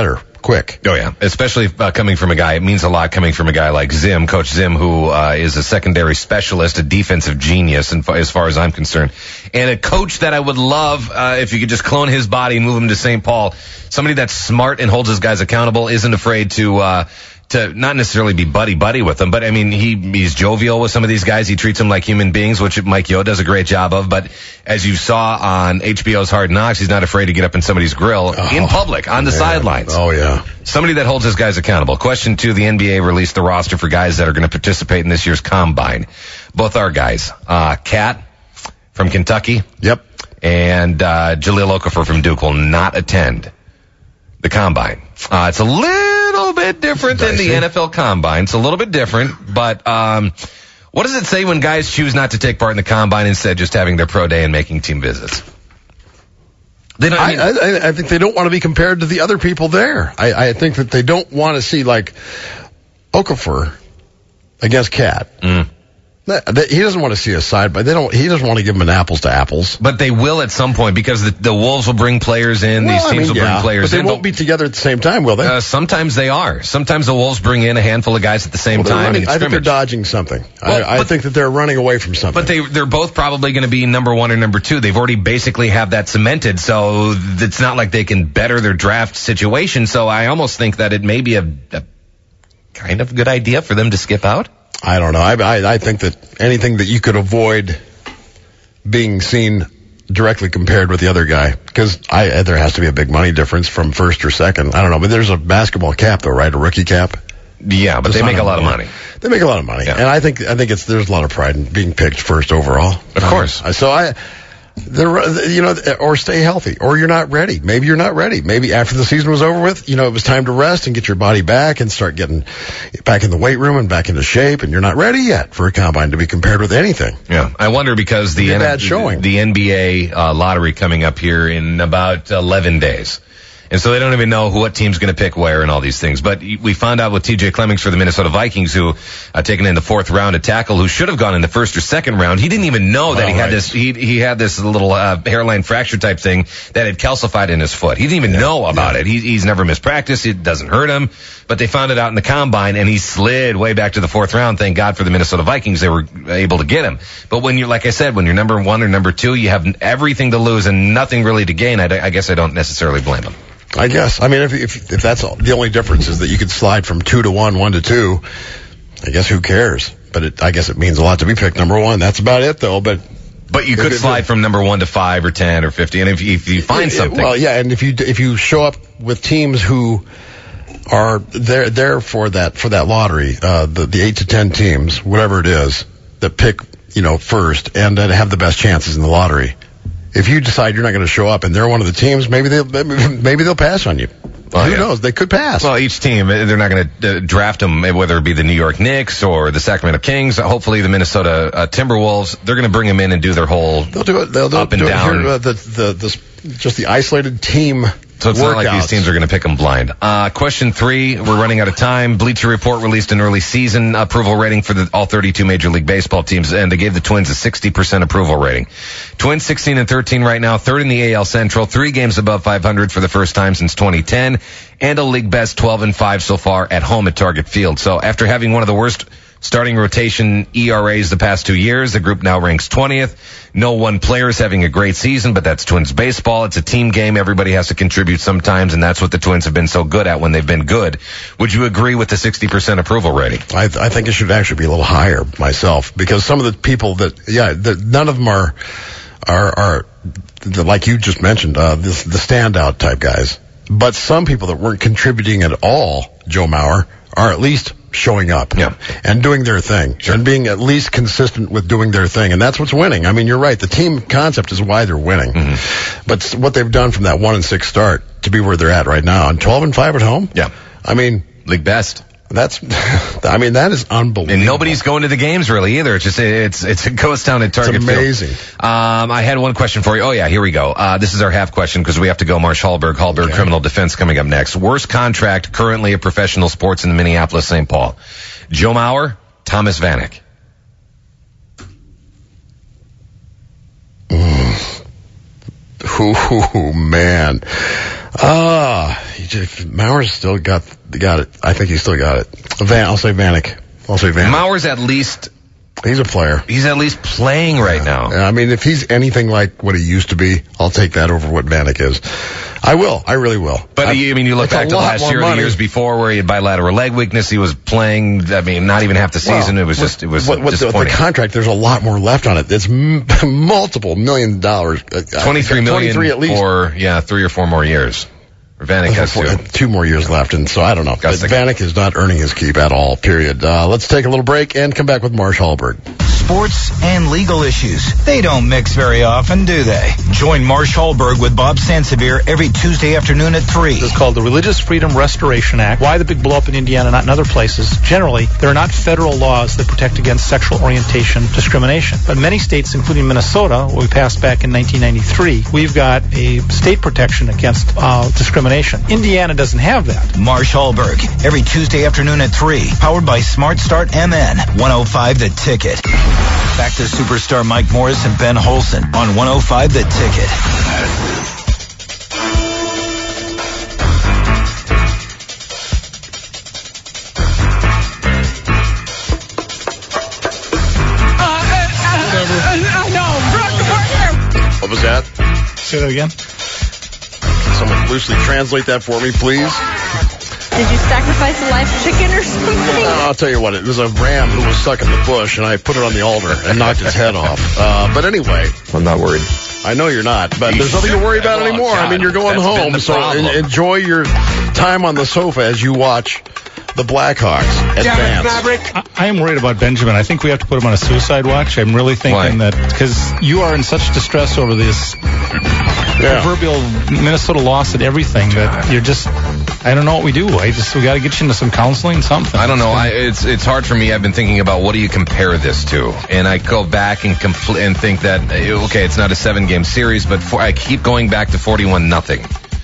quick. Oh, yeah. Especially uh, coming from a guy, it means a lot coming from a guy like Zim, Coach Zim, who uh, is a secondary specialist, a defensive genius in, as far as I'm concerned. And a coach that I would love uh, if you could just clone his body and move him to Saint Paul. Somebody that's smart and holds his guys accountable, isn't afraid to... Uh, to not necessarily be buddy-buddy with them, but, I mean, he he's jovial with some of these guys. He treats them like human beings, which Mike Yo does a great job of. But as you saw on H B O's Hard Knocks, he's not afraid to get up in somebody's grill oh, in public, on the man. sidelines. Oh, yeah. Somebody that holds his guys accountable. Question two, the N B A released the roster for guys that are going to participate in this year's Combine. Both our guys. Uh, Cat from Kentucky. Yep. And uh, Jahlil Okafor from Duke will not attend the Combine. Uh, it's a little bit different than the N F L Combine. It's a little bit different, but um, what does it say when guys choose not to take part in the Combine instead just having their pro day and making team visits? They don't, I, mean, I, I think they don't want to be compared to the other people there. I, I think that they don't want to see, like, Okafor against Cat. Mm. He doesn't want to see a side, but they don't. He doesn't want to give them an apples to apples. But they will at some point because the, the Wolves will bring players in. Well, these teams I mean, will yeah, bring players but they in. They won't be together at the same time, will they? Uh, sometimes they are. Sometimes the Wolves bring in a handful of guys at the same well, time. Running, and I think they're dodging something. Well, I, I think that they're running away from something. But they they're both probably going to be number one or number two. They've already basically have that cemented, so it's not like they can better their draft situation. So I almost think that it may be a, a kind of good idea for them to skip out. I don't know. I, I I think that anything that you could avoid being seen directly compared with the other guy, because I there has to be a big money difference from first or second. I don't know, but there's a basketball cap though, right? A rookie cap. Yeah, but That's they make a lot money. of money. They make a lot of money, yeah. And I think I think it's there's a lot of pride in being picked first overall. Of course. Um, so I. They're, you know, or stay healthy, or you're not ready. Maybe you're not ready. Maybe after the season was over with, you know, it was time to rest and get your body back and start getting back in the weight room and back into shape, and you're not ready yet for a combine to be compared with anything. Yeah, I wonder because the N- bad showing. the N B A uh, lottery coming up here in about eleven days. And so they don't even know who, what team's going to pick where and all these things. But we found out with T J Clemmings for the Minnesota Vikings, who uh, taken in the fourth round, a tackle who should have gone in the first or second round. He didn't even know that oh, he had right. this. He he had this little uh, hairline fracture type thing that had calcified in his foot. He didn't even yeah. know about yeah. it. He, he's never missed practice. It doesn't hurt him. But they found it out in the combine, and he slid way back to the fourth round. Thank God for the Minnesota Vikings; they were able to get him. But when you're, like I said, when you're number one or number two, you have everything to lose and nothing really to gain. I, I guess I don't necessarily blame him. I guess. I mean, if if, if that's all, the only difference is that you could slide from two to one, one to two, I guess who cares? But it, I guess it means a lot to be picked number one. That's about it, though. But but you could it, slide it, from number one to five or ten or fifty, and if you, if you find it, something, well, yeah, and if you if you show up with teams who are there there for that for that lottery, uh, the the eight to ten teams, whatever it is, that pick you know first and that have the best chances in the lottery. If you decide you're not going to show up and they're one of the teams, maybe they'll maybe they'll pass on you. Well, Who yeah. knows? They could pass. Well, each team, they're not going to uh, draft them, whether it be the New York Knicks or the Sacramento Kings. Hopefully, the Minnesota uh, Timberwolves. They're going to bring them in and do their whole they'll do it. They'll do up and do down. It here, uh, the, the the just the isolated team. So it's workouts. not like these teams are going to pick them blind. Uh, question three, we're running out of time. Bleacher Report released an early season approval rating for the, all thirty-two Major League Baseball teams, and they gave the Twins a sixty percent approval rating. Twins sixteen and thirteen right now, third in the A L Central, three games above five hundred for the first time since twenty ten, and a league best twelve and five so far at home at Target Field. So after having one of the worst starting rotation E R As the past two years, the group now ranks twentieth. No one player is having a great season, but that's Twins baseball. It's a team game. Everybody has to contribute sometimes, and that's what the Twins have been so good at when they've been good. Would you agree with the sixty percent approval rating? I, I think it should actually be a little higher myself, because some of the people that, yeah, the, none of them are, are, are the, like you just mentioned, uh, this, the standout type guys. But some people that weren't contributing at all, Joe Mauer, are at least showing up yeah. and doing their thing sure. and being at least consistent with doing their thing. And that's what's winning. I mean, you're right. The team concept is why they're winning. Mm-hmm. But what they've done from that one and six start to be where they're at right now, and twelve and five at home. Yeah. I mean, league best. That's, I mean, that is unbelievable. And nobody's going to the games really either. It's just, it's, it's a ghost town at Target Field. It's amazing. Um, I had one question for you. Oh yeah, here we go. Uh, this is our half question because we have to go Marsh Hallberg, Hallberg okay. Criminal Defense coming up next. Worst contract currently of professional sports in the Minneapolis Saint Paul. Joe Mauer, Thomas Vanek. Mm. Ooh, man. Ah, uh, Mauer's still got got it. I think he's still got it. Van, I'll say Vanek. I'll say Vanek. Mauer's at least. He's a player. He's at least playing right yeah. now. Yeah, I mean, if he's anything like what he used to be, I'll take that over what Vanek is. I will. I really will. But, I, I mean, you look back to last year, or the years before, where he had bilateral leg weakness. He was playing, I mean, not even half the season. Well, it was just, it was what, what disappointing. The, the contract, there's a lot more left on it. It's m- multiple million dollars. Uh, twenty-three million twenty-three at least. For, yeah, three or four more years. Vanek has four, two. two more years left, and so I don't know. But Vanek is not earning his keep at all, period. Uh, let's take a little break and come back with Marsh Hallberg. Sports and legal issues. They don't mix very often, do they? Join Marsh Hallberg with Bob Sansevier every Tuesday afternoon at three. This is called the Religious Freedom Restoration Act. Why the big blow up in Indiana, not in other places? Generally, there are not federal laws that protect against sexual orientation discrimination. But many states, including Minnesota, what we passed back in nineteen ninety-three, we've got a state protection against uh, discrimination. Indiana doesn't have that. Marsh Hallberg, every Tuesday afternoon at three. Powered by Smart Start M N, one oh five The Ticket. Back to superstar Mike Morris and Ben Holson on one oh five The Ticket. What was that? Say that again. Someone loosely translate that for me, please. Did you sacrifice a live chicken or something? Uh, I'll tell you what, it was a ram who was stuck in the bush, and I put it on the altar and knocked its head off. Uh, but anyway. I'm not worried. I know you're not, but You there's nothing to worry about oh, anymore. God, I mean, you're going that's been home, the so problem. en- enjoy your time on the sofa as you watch the Blackhawks advance. I, I am worried about Benjamin. I think we have to put him on a suicide watch. I'm really thinking Why? that because you are in such distress over this Yeah. proverbial Minnesota loss at everything that you're just, I don't know what we do. I just, we got to get you into some counseling, something. I don't know. I, it's it's hard for me. I've been thinking about what do you compare this to, and I go back and compl- and think that okay, it's not a seven game series, but for, I keep going back to forty-one nothing.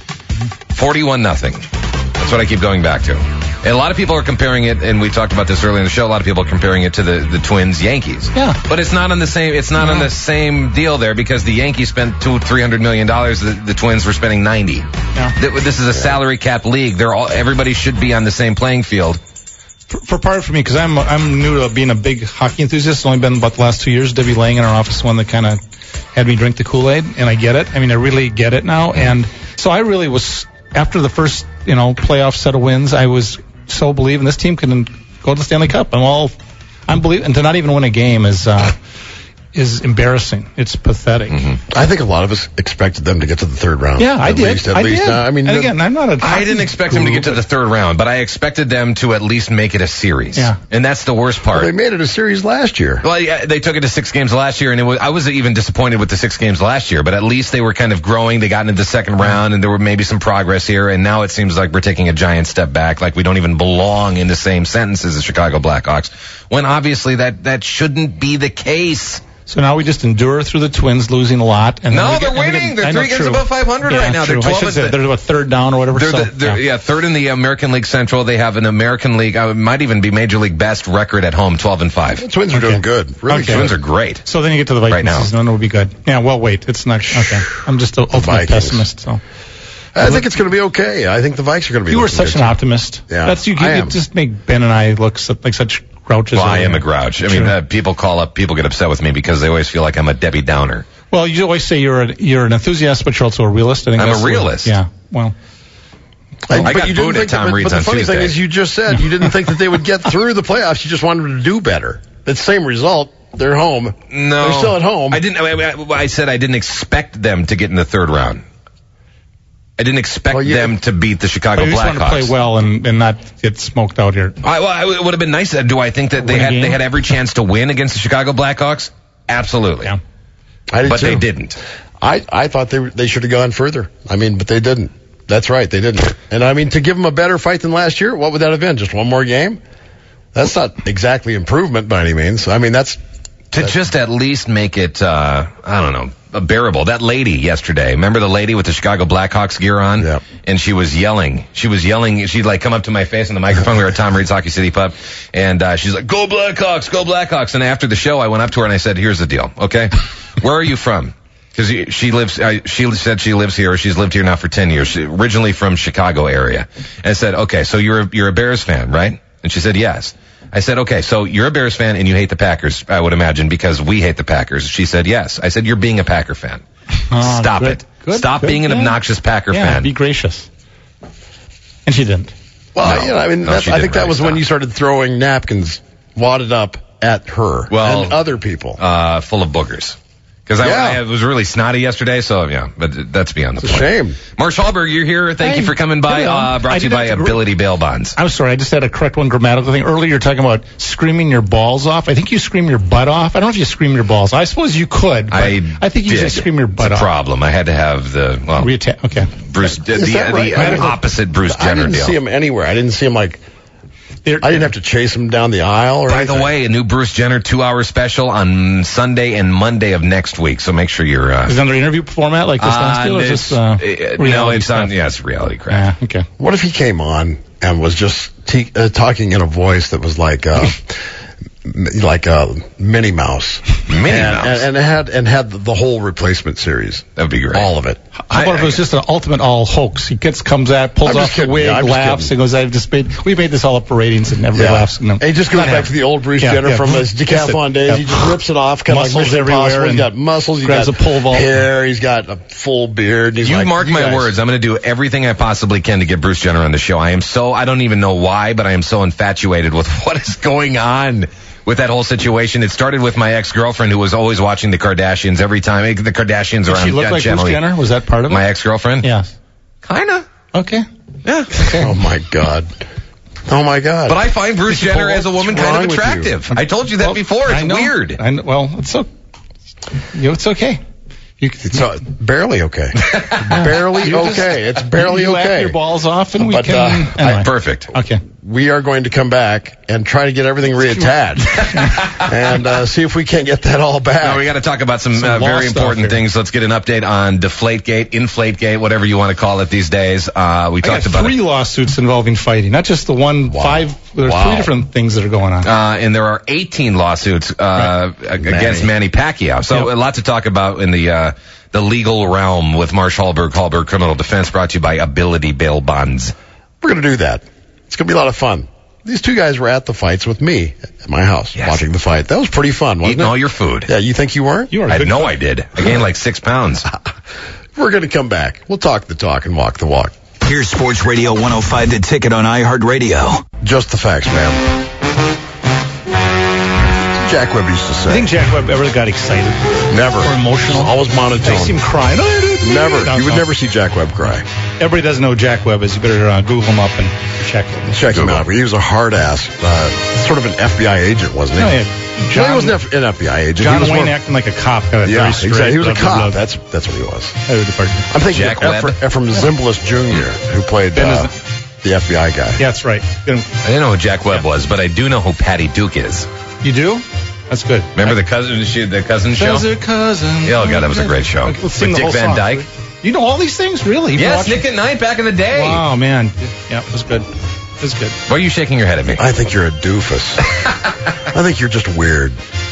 forty-one nothing. That's what I keep going back to. And a lot of people are comparing it, and we talked about this earlier in the show. A lot of people are comparing it to the, the Twins Yankees. Yeah. But it's not on the same. It's not No. on the same deal there because the Yankees spent two, three hundred million dollars. The, the Twins were spending ninety. Yeah. Th- This is a salary cap league. They're all. Everybody should be on the same playing field. For, for part of me, because I'm I'm new to being a big hockey enthusiast. It's only been about the last two years. Debbie Lang in our office, one that kind of had me drink the Kool-Aid, and I get it. I mean, I really get it now. And so I really was, after the first, you know, playoff set of wins, I was so believing this team can go to the Stanley Cup. I'm all, I'm believing, and to not even win a game is uh, is embarrassing. It's pathetic. Mm-hmm. I think a lot of us expected them to get to the third round. Yeah, I at did. Least, at I least. did. Uh, I mean, and the- again, I'm not a. I didn't expect them to get to the third round, but I expected them to at least make it a series. Yeah. And that's the worst part. Well, they made it a series last year. Well, yeah, they took it to six games last year, and it was, I was even disappointed with the six games last year, but at least they were kind of growing. They got into the second round, and there were maybe some progress here, and now it seems like we're taking a giant step back, like we don't even belong in the same sentence as the Chicago Blackhawks, when obviously that, that shouldn't be the case. So now we just endure through the Twins losing a lot. And No, then we they're get, and we winning. get- They're I know, three games true. above five hundred Yeah, right now. They're true. I twelve should and say the- they're about third down or whatever. They're, so, the, they're yeah. yeah, third in the American League Central. They have an American League, uh, might even be Major League best record at home, twelve and five. The Twins are Okay. doing good. Really Okay. good. Twins are great. So then you get to the Vikings Right now. season, and it'll be good. Yeah, well, wait, it's not okay. I'm just an ultimate Vikings. pessimist. So I think it's going to be okay. I think the Vikes are going to be. you were looking such good, an too. optimist. Yeah, that's you. I You am. just make Ben and I look so, like such grouches. Well, I over am there. a grouch. I Sure. mean, uh, people call up, people get upset with me because they always feel like I'm a Debbie Downer. Well, you always say you're a, you're an enthusiast, but you're also a realist. I think I'm that's a the- realist. Yeah. Well, I, I but got you didn't booed at think that- Tom but- Reed's But the on funny Tuesday. thing is, you just said you didn't think that they would get through the playoffs. You just wanted them to do better. It's the same result. They're home. No, They're still at home. I didn't. I, I, I said I didn't expect them to get in the third round. I didn't expect Well, you- them to beat the Chicago but you just want to Blackhawks. play well and, and not get smoked out here. I, well, I- it would have been nice. Do I think that they Win a had game? they had every chance to win against the Chicago Blackhawks? Absolutely. Yeah. I did But too. they didn't. I, I thought they were- they should have gone further. I mean, but they didn't. That's right, they didn't. And I mean, to give them a better fight than last year, what would that have been? Just one more game? That's not exactly improvement by any means. I mean, that's To just at least make it, uh, I don't know, uh, bearable. That lady yesterday, remember the lady with the Chicago Blackhawks gear on? Yeah. And she was yelling. She was yelling. She'd like come up to my face on the microphone. We were at Tom Reed's Hockey City Pub. And uh, she's like, go Blackhawks, go Blackhawks. And after the show, I went up to her and I said, here's the deal, okay? Where are you from? Because she lives, uh, she said she lives here. She's lived here now for ten years. She, originally from Chicago area. And I said, okay, so you're a, you're a Bears fan, right? And she said, yes. I said, okay, so you're a Bears fan and you hate the Packers, I would imagine, because we hate the Packers. She said, yes. I said, you're being a Packer fan. Oh, Stop good, it. Good, Stop good, being an yeah. obnoxious Packer yeah, fan. Be gracious. And she didn't. Well, No. you know, I mean, No, that's, she I think didn't that was really when stop. you started throwing napkins wadded up at her Well, and other people. Uh, full of boogers. Because I, Yeah. I was really snotty yesterday, so yeah, but that's beyond the It's a point. shame. Marsh Hallberg, you're here. Thank Hey, you for coming by. hello. Uh, brought I to you did by have to gr- Ability Bail Bonds. I'm sorry, I just had to correct one grammatical thing. Earlier you were talking about screaming your balls off. I think you scream your butt off. I don't know if you scream your balls. I suppose you could, but I I think you did. just scream your butt it's a off. problem. I had to have the, well, Reatta- okay. Bruce, the, Is the, that right? the, I didn't- opposite Bruce I Jenner didn't deal. see him anywhere. I didn't see him like. I didn't have to chase him down the aisle or By anything. the way, a new Bruce Jenner two-hour special on Sunday and Monday of next week, so make sure you're... Uh, Is it under interview format like this last uh, deal, or is it's- this uh, uh, no, reality it's on, stuff? yeah, it's reality crap. Yeah, okay. What if he came on and was just te- uh, talking in a voice that was like uh, m- like a Minnie Mouse, Minnie and, Mouse. and, and it had and had the whole replacement series. That would be great. All of it. How about if it was just an ultimate all hoax? He gets, comes at, pulls I'm just off the kidding. wig, Yeah, I'm just laughs, kidding. and goes, I've just made, we made this all up for ratings, and everybody Yeah. laughs. And And he just goes Not back happening. to the old Bruce Yeah, Jenner yeah. from his Just decathlon it. days. Yeah. He just rips it off, kind of like Muscles Mission everywhere Impossible. He's and got muscles. He's grabs got a pole vault. hair. He's got a full beard. And he's You like, mark my guys- words. I'm going to do everything I possibly can to get Bruce Jenner on the show. I am so, I don't even know why, but I am so infatuated with what is going on with that whole situation. It started with my ex-girlfriend who was always watching the Kardashians every time. The Kardashians Did are she on look uh, like Channel Bruce eight. Jenner? Was that part of it? My ex-girlfriend? Yes. Kinda. Okay. Yeah. Oh my God. Oh my God. But I find Bruce Did you Jenner pull as a up? woman What's kind wrong of with you? attractive. I told you that Well, before. It's I know. weird. I know, well, it's so, you know, it's okay. You, It's uh, barely okay. barely You just- okay. It's barely you laugh okay. your balls off, and we But, can. uh, anyway. I- perfect. Okay. We are going to come back and try to get everything reattached and uh, see if we can't get that all back. Now we got to talk about some, Some uh, law very stuff important here. things. Let's get an update on Deflategate, Inflategate, whatever you want to call it these days. Uh, we I talked got about three it. lawsuits involving fighting, not just the one. Wow. Five. There's Wow. three different things that are going on. Uh, and there are eighteen lawsuits uh, against Manny Pacquiao. So Yep. a lot to talk about in the uh, the legal realm with Marsh Hallberg, Hallberg Criminal Defense, brought to you by Ability Bail Bonds. We're going to do that. It's going to be a lot of fun. These two guys were at the fights with me at my house Yes. watching the fight. That was pretty fun, wasn't Eating it? all your food. Yeah, you think you weren't? You are. I good know cook. I did. I gained like six pounds. We're going to come back. We'll talk the talk and walk the walk. Here's Sports Radio one oh five The Ticket on iHeartRadio. Just the facts, man. Jack Webb used to say. I think Jack Webb ever got excited Never. or emotional. Always monotone. I see him crying. Never. No, You would no. never see Jack Webb cry. Everybody doesn't know who Jack Webb is. You better uh, Google him up and check him. Check him out. He was a hard ass, uh, sort of an F B I agent, wasn't he? Oh, yeah. No, John- he wasn't F- an F B I agent. he John was Wayne more- acting like a cop. Kind of Yeah, very straight, exactly. He was a blah, blah, cop. blah. That's that's what he was. Oh, department. I'm thinking Jack of Ephra- Webb? Ephraim Zimbalist Junior, who played Ben uh, is- the F B I guy. Yeah, that's right. Get him- I didn't know who Jack Webb was, but I do know who Patty Duke is. You do? That's good. Remember the cousin, she, the cousin show? Cousin, cousin. Yeah, oh God, that was a great show. Let's With sing the Dick whole Van song. Dyke. You know all these things, really? You Yes, watch- Nick at Night back in the day. Wow, man. Yeah, it was good. It was good. Why are you shaking your head at me? I think you're a doofus. I think you're just weird.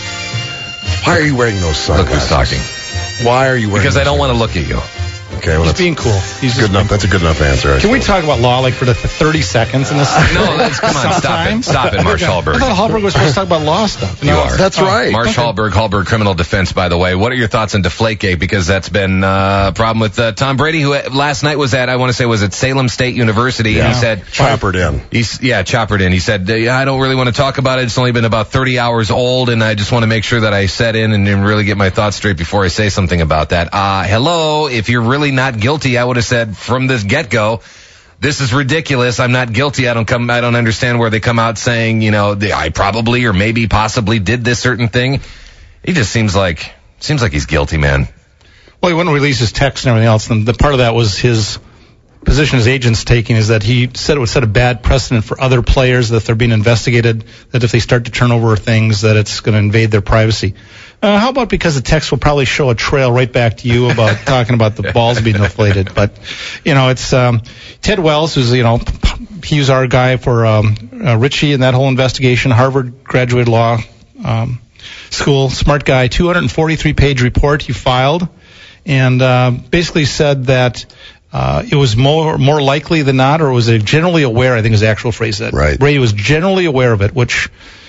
Why are you wearing those Look sunglasses? who's talking. Why are you wearing? Because I those don't want to look at you. Okay, well, He's that's being cool. He's good just enough. That's a good enough answer. I Can we suppose. talk about law like for the thirty seconds in this? No, let's come on, stop it, Sometime? stop it, Marsh I Hallberg. thought Hallberg was supposed to talk about law stuff. You No, are. That's Oh, right. Marsh Okay. Hallberg, Hallberg Criminal Defense, by the way. What are your thoughts on Deflategate? Because that's been uh, a problem with uh, Tom Brady, who last night was at, I want to say, was at Salem State University. Yeah. And he said, Choppered in. He's, yeah, choppered in. He said, uh, I don't really want to talk about it. It's only been about thirty hours old, and I just want to make sure that I set in and, and really get my thoughts straight before I say something about that. Uh, hello, if you're really not guilty, I would have said from this get-go, this is ridiculous. I'm not guilty. I don't come, I don't understand where they come out saying, you know, the, I probably or maybe possibly did this certain thing. He just seems like, seems like he's guilty, man. Well, he wouldn't release his text and everything else. And the part of that was his position his agent's taking is that he said it would set a bad precedent for other players, that if they're being investigated, that if they start to turn over things, that it's going to invade their privacy. Uh, how about because the text will probably show a trail right back to you about talking about the balls being inflated. But, you know, it's um, Ted Wells, who's, you know, he was our guy for um, uh, Richie and that whole investigation, Harvard graduate law um, school, smart guy, two hundred forty-three page report he filed. and uh, basically said that uh, it was more more likely than not, or was it generally aware, I think is the actual phrase, that right. Brady was generally aware of it, which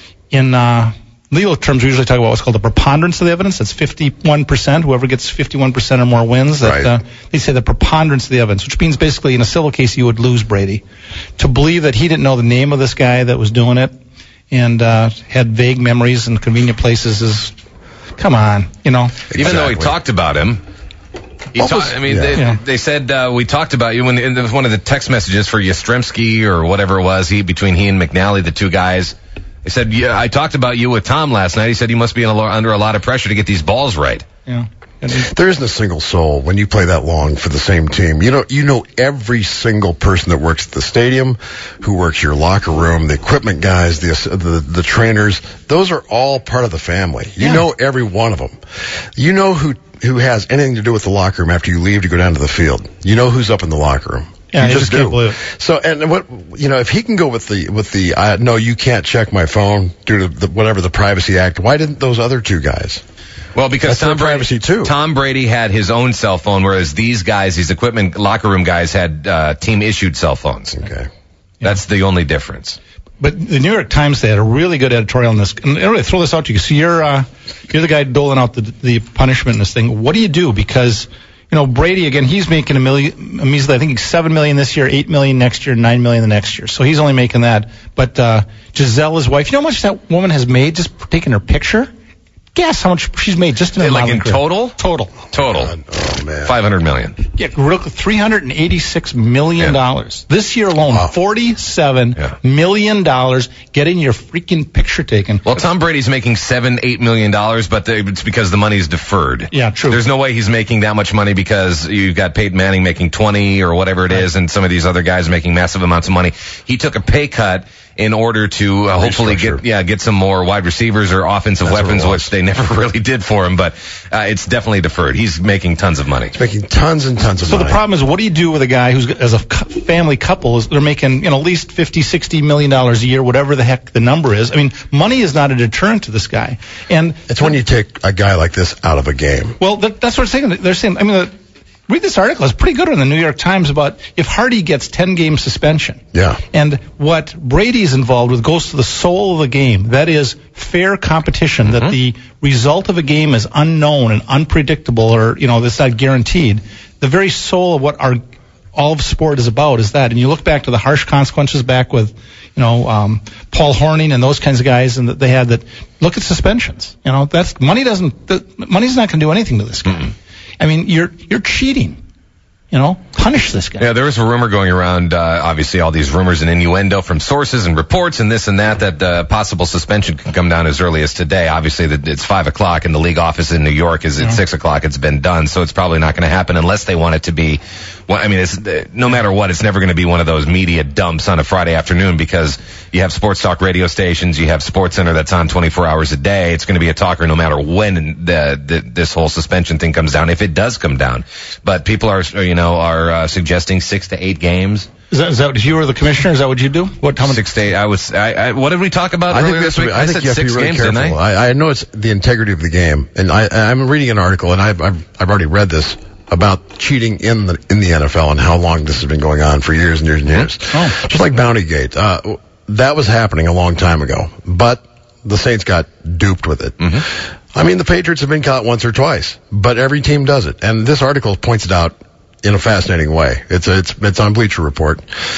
in uh, legal terms we usually talk about what's called the preponderance of the evidence. That's fifty-one percent. Whoever gets fifty-one percent or more wins. That, right. uh, they say the preponderance of the evidence, which means basically in a civil case you would lose Brady. To believe that he didn't know the name of this guy that was doing it and uh, had vague memories in convenient places is, come on, you know. Even Exactly. though he talked about him. He What ta- was- I mean, yeah. they, Yeah. they said uh, we talked about you when in the, one of the text messages for Yastrzemski or whatever it was. He between he and McNally, the two guys. They said, "Yeah, I talked about you with Tom last night." He said, "You must be in a lo- under a lot of pressure to get these balls right." Yeah. There isn't a single soul when you play that long for the same team. You know, you know every single person that works at the stadium, who works your locker room, the equipment guys, the the, the trainers. Those are all part of the family. You Yeah. know every one of them. You know who who has anything to do with the locker room after you leave to go down to the field. You know who's up in the locker room. Yeah, you you just, just can't do. believe it. So, and what you know, if he can go with the with the uh, no, you can't check my phone due to the, whatever the Privacy Act. Why didn't those other two guys? Well, because That's Tom their Brady, privacy too. Tom Brady had his own cell phone, whereas these guys, these equipment locker room guys, had uh, team issued cell phones. Okay, that's the only difference. But the New York Times, they had a really good editorial on this. And anyway, throw this out to you. So you're uh, you're the guy doling out the the punishment in this thing. What do you do? Because you know Brady, again, he's making a million, a measly. I think he's seven million this year, eight million next year, nine million the next year. So he's only making that. But uh, Giselle, his wife, you know how much that woman has made just for taking her picture? Guess how much she's made just in her Like modeling in career. total? Total. Total. oh man, five hundred million. Yeah, real three hundred eighty-six million dollars this year alone. Wow. Forty-seven Yeah. million dollars getting your freaking picture taken. Well, Tom Brady's making seven, eight million dollars, but the, it's because the money's deferred. Yeah, true. There's no way he's making that much money because you've got Peyton Manning making twenty or whatever it is, and some of these other guys making massive amounts of money. He took a pay cut in order to uh, hopefully get Restructure. yeah get some more wide receivers or offensive That's what it weapons, was. which they never really did for him. But uh, it's definitely deferred. He's making tons of money. He's making tons and tons of So money. the problem is, what do you do with a guy who's, as a cou- family couple, is they're making, you know, at least fifty, sixty million dollars a year, whatever the heck the number is. I mean, money is not a deterrent to this guy. And It's when you take a guy like this out of a game. well, that, that's what I'm saying. They're saying, I mean, the, read this article. It's pretty good in the New York Times about if Hardy gets ten game suspension. Yeah. And what Brady's involved with goes to the soul of the game. That is fair competition, Mm-hmm. that the result of a game is unknown and unpredictable, or, you know, that's not guaranteed. The very soul of what our all of sport is about is that. And you look back to the harsh consequences back with, you know, um, Paul Horning and those kinds of guys, and that they had that. Look at suspensions. You know, that's money doesn't. The, money's not going to do anything to this guy. Mm-mm. I mean, you're you're cheating. You know, punish this guy. Yeah, there was a rumor going around, uh, obviously all these rumors and innuendo from sources and reports and this and that, that uh, possible suspension could come down as early as today. Obviously, that it's five o'clock and the league office in New York is at Yeah. six o'clock. It's been done, so it's probably not going to happen unless they want it to be. Well, I mean, it's, uh, no matter what, it's never going to be one of those media dumps on a Friday afternoon because you have sports talk radio stations, you have Sports Center that's on twenty-four hours a day. It's going to be a talker no matter when the, the this whole suspension thing comes down, if it does come down. But people are, you know, are uh, suggesting six to eight games. Is that, is that if you were the commissioner? Is that what you do? What how many? Six to eight. I was. I, I, what did we talk about I earlier think, this that's, week? I think said you have six to be really games, careful. didn't I? I, I know it's the integrity of the game, and I, I'm reading an article, and I've, I've I've already read this about cheating in the in the N F L and how long this has been going on for years and years and years. Oh. Just like Bountygate, uh, that was happening a long time ago, but the Saints got duped with it. Mm-hmm. I mean, the Patriots have been caught once or twice, but every team does it, and this article points it out in a fascinating way. It's it's it's on Bleacher Report,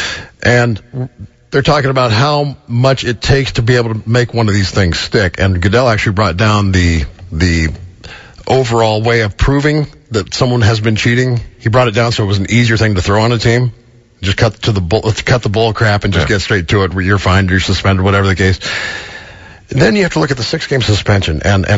and they're talking about how much it takes to be able to make one of these things stick. And Goodell actually brought down the the overall way of proving that someone has been cheating. He brought it down so it was an easier thing to throw on a team. Just cut to the bull, cut the bull crap and just Yeah. get straight to it. Where you're fined, you're suspended, whatever the case. And then you have to look at the six game suspension and and.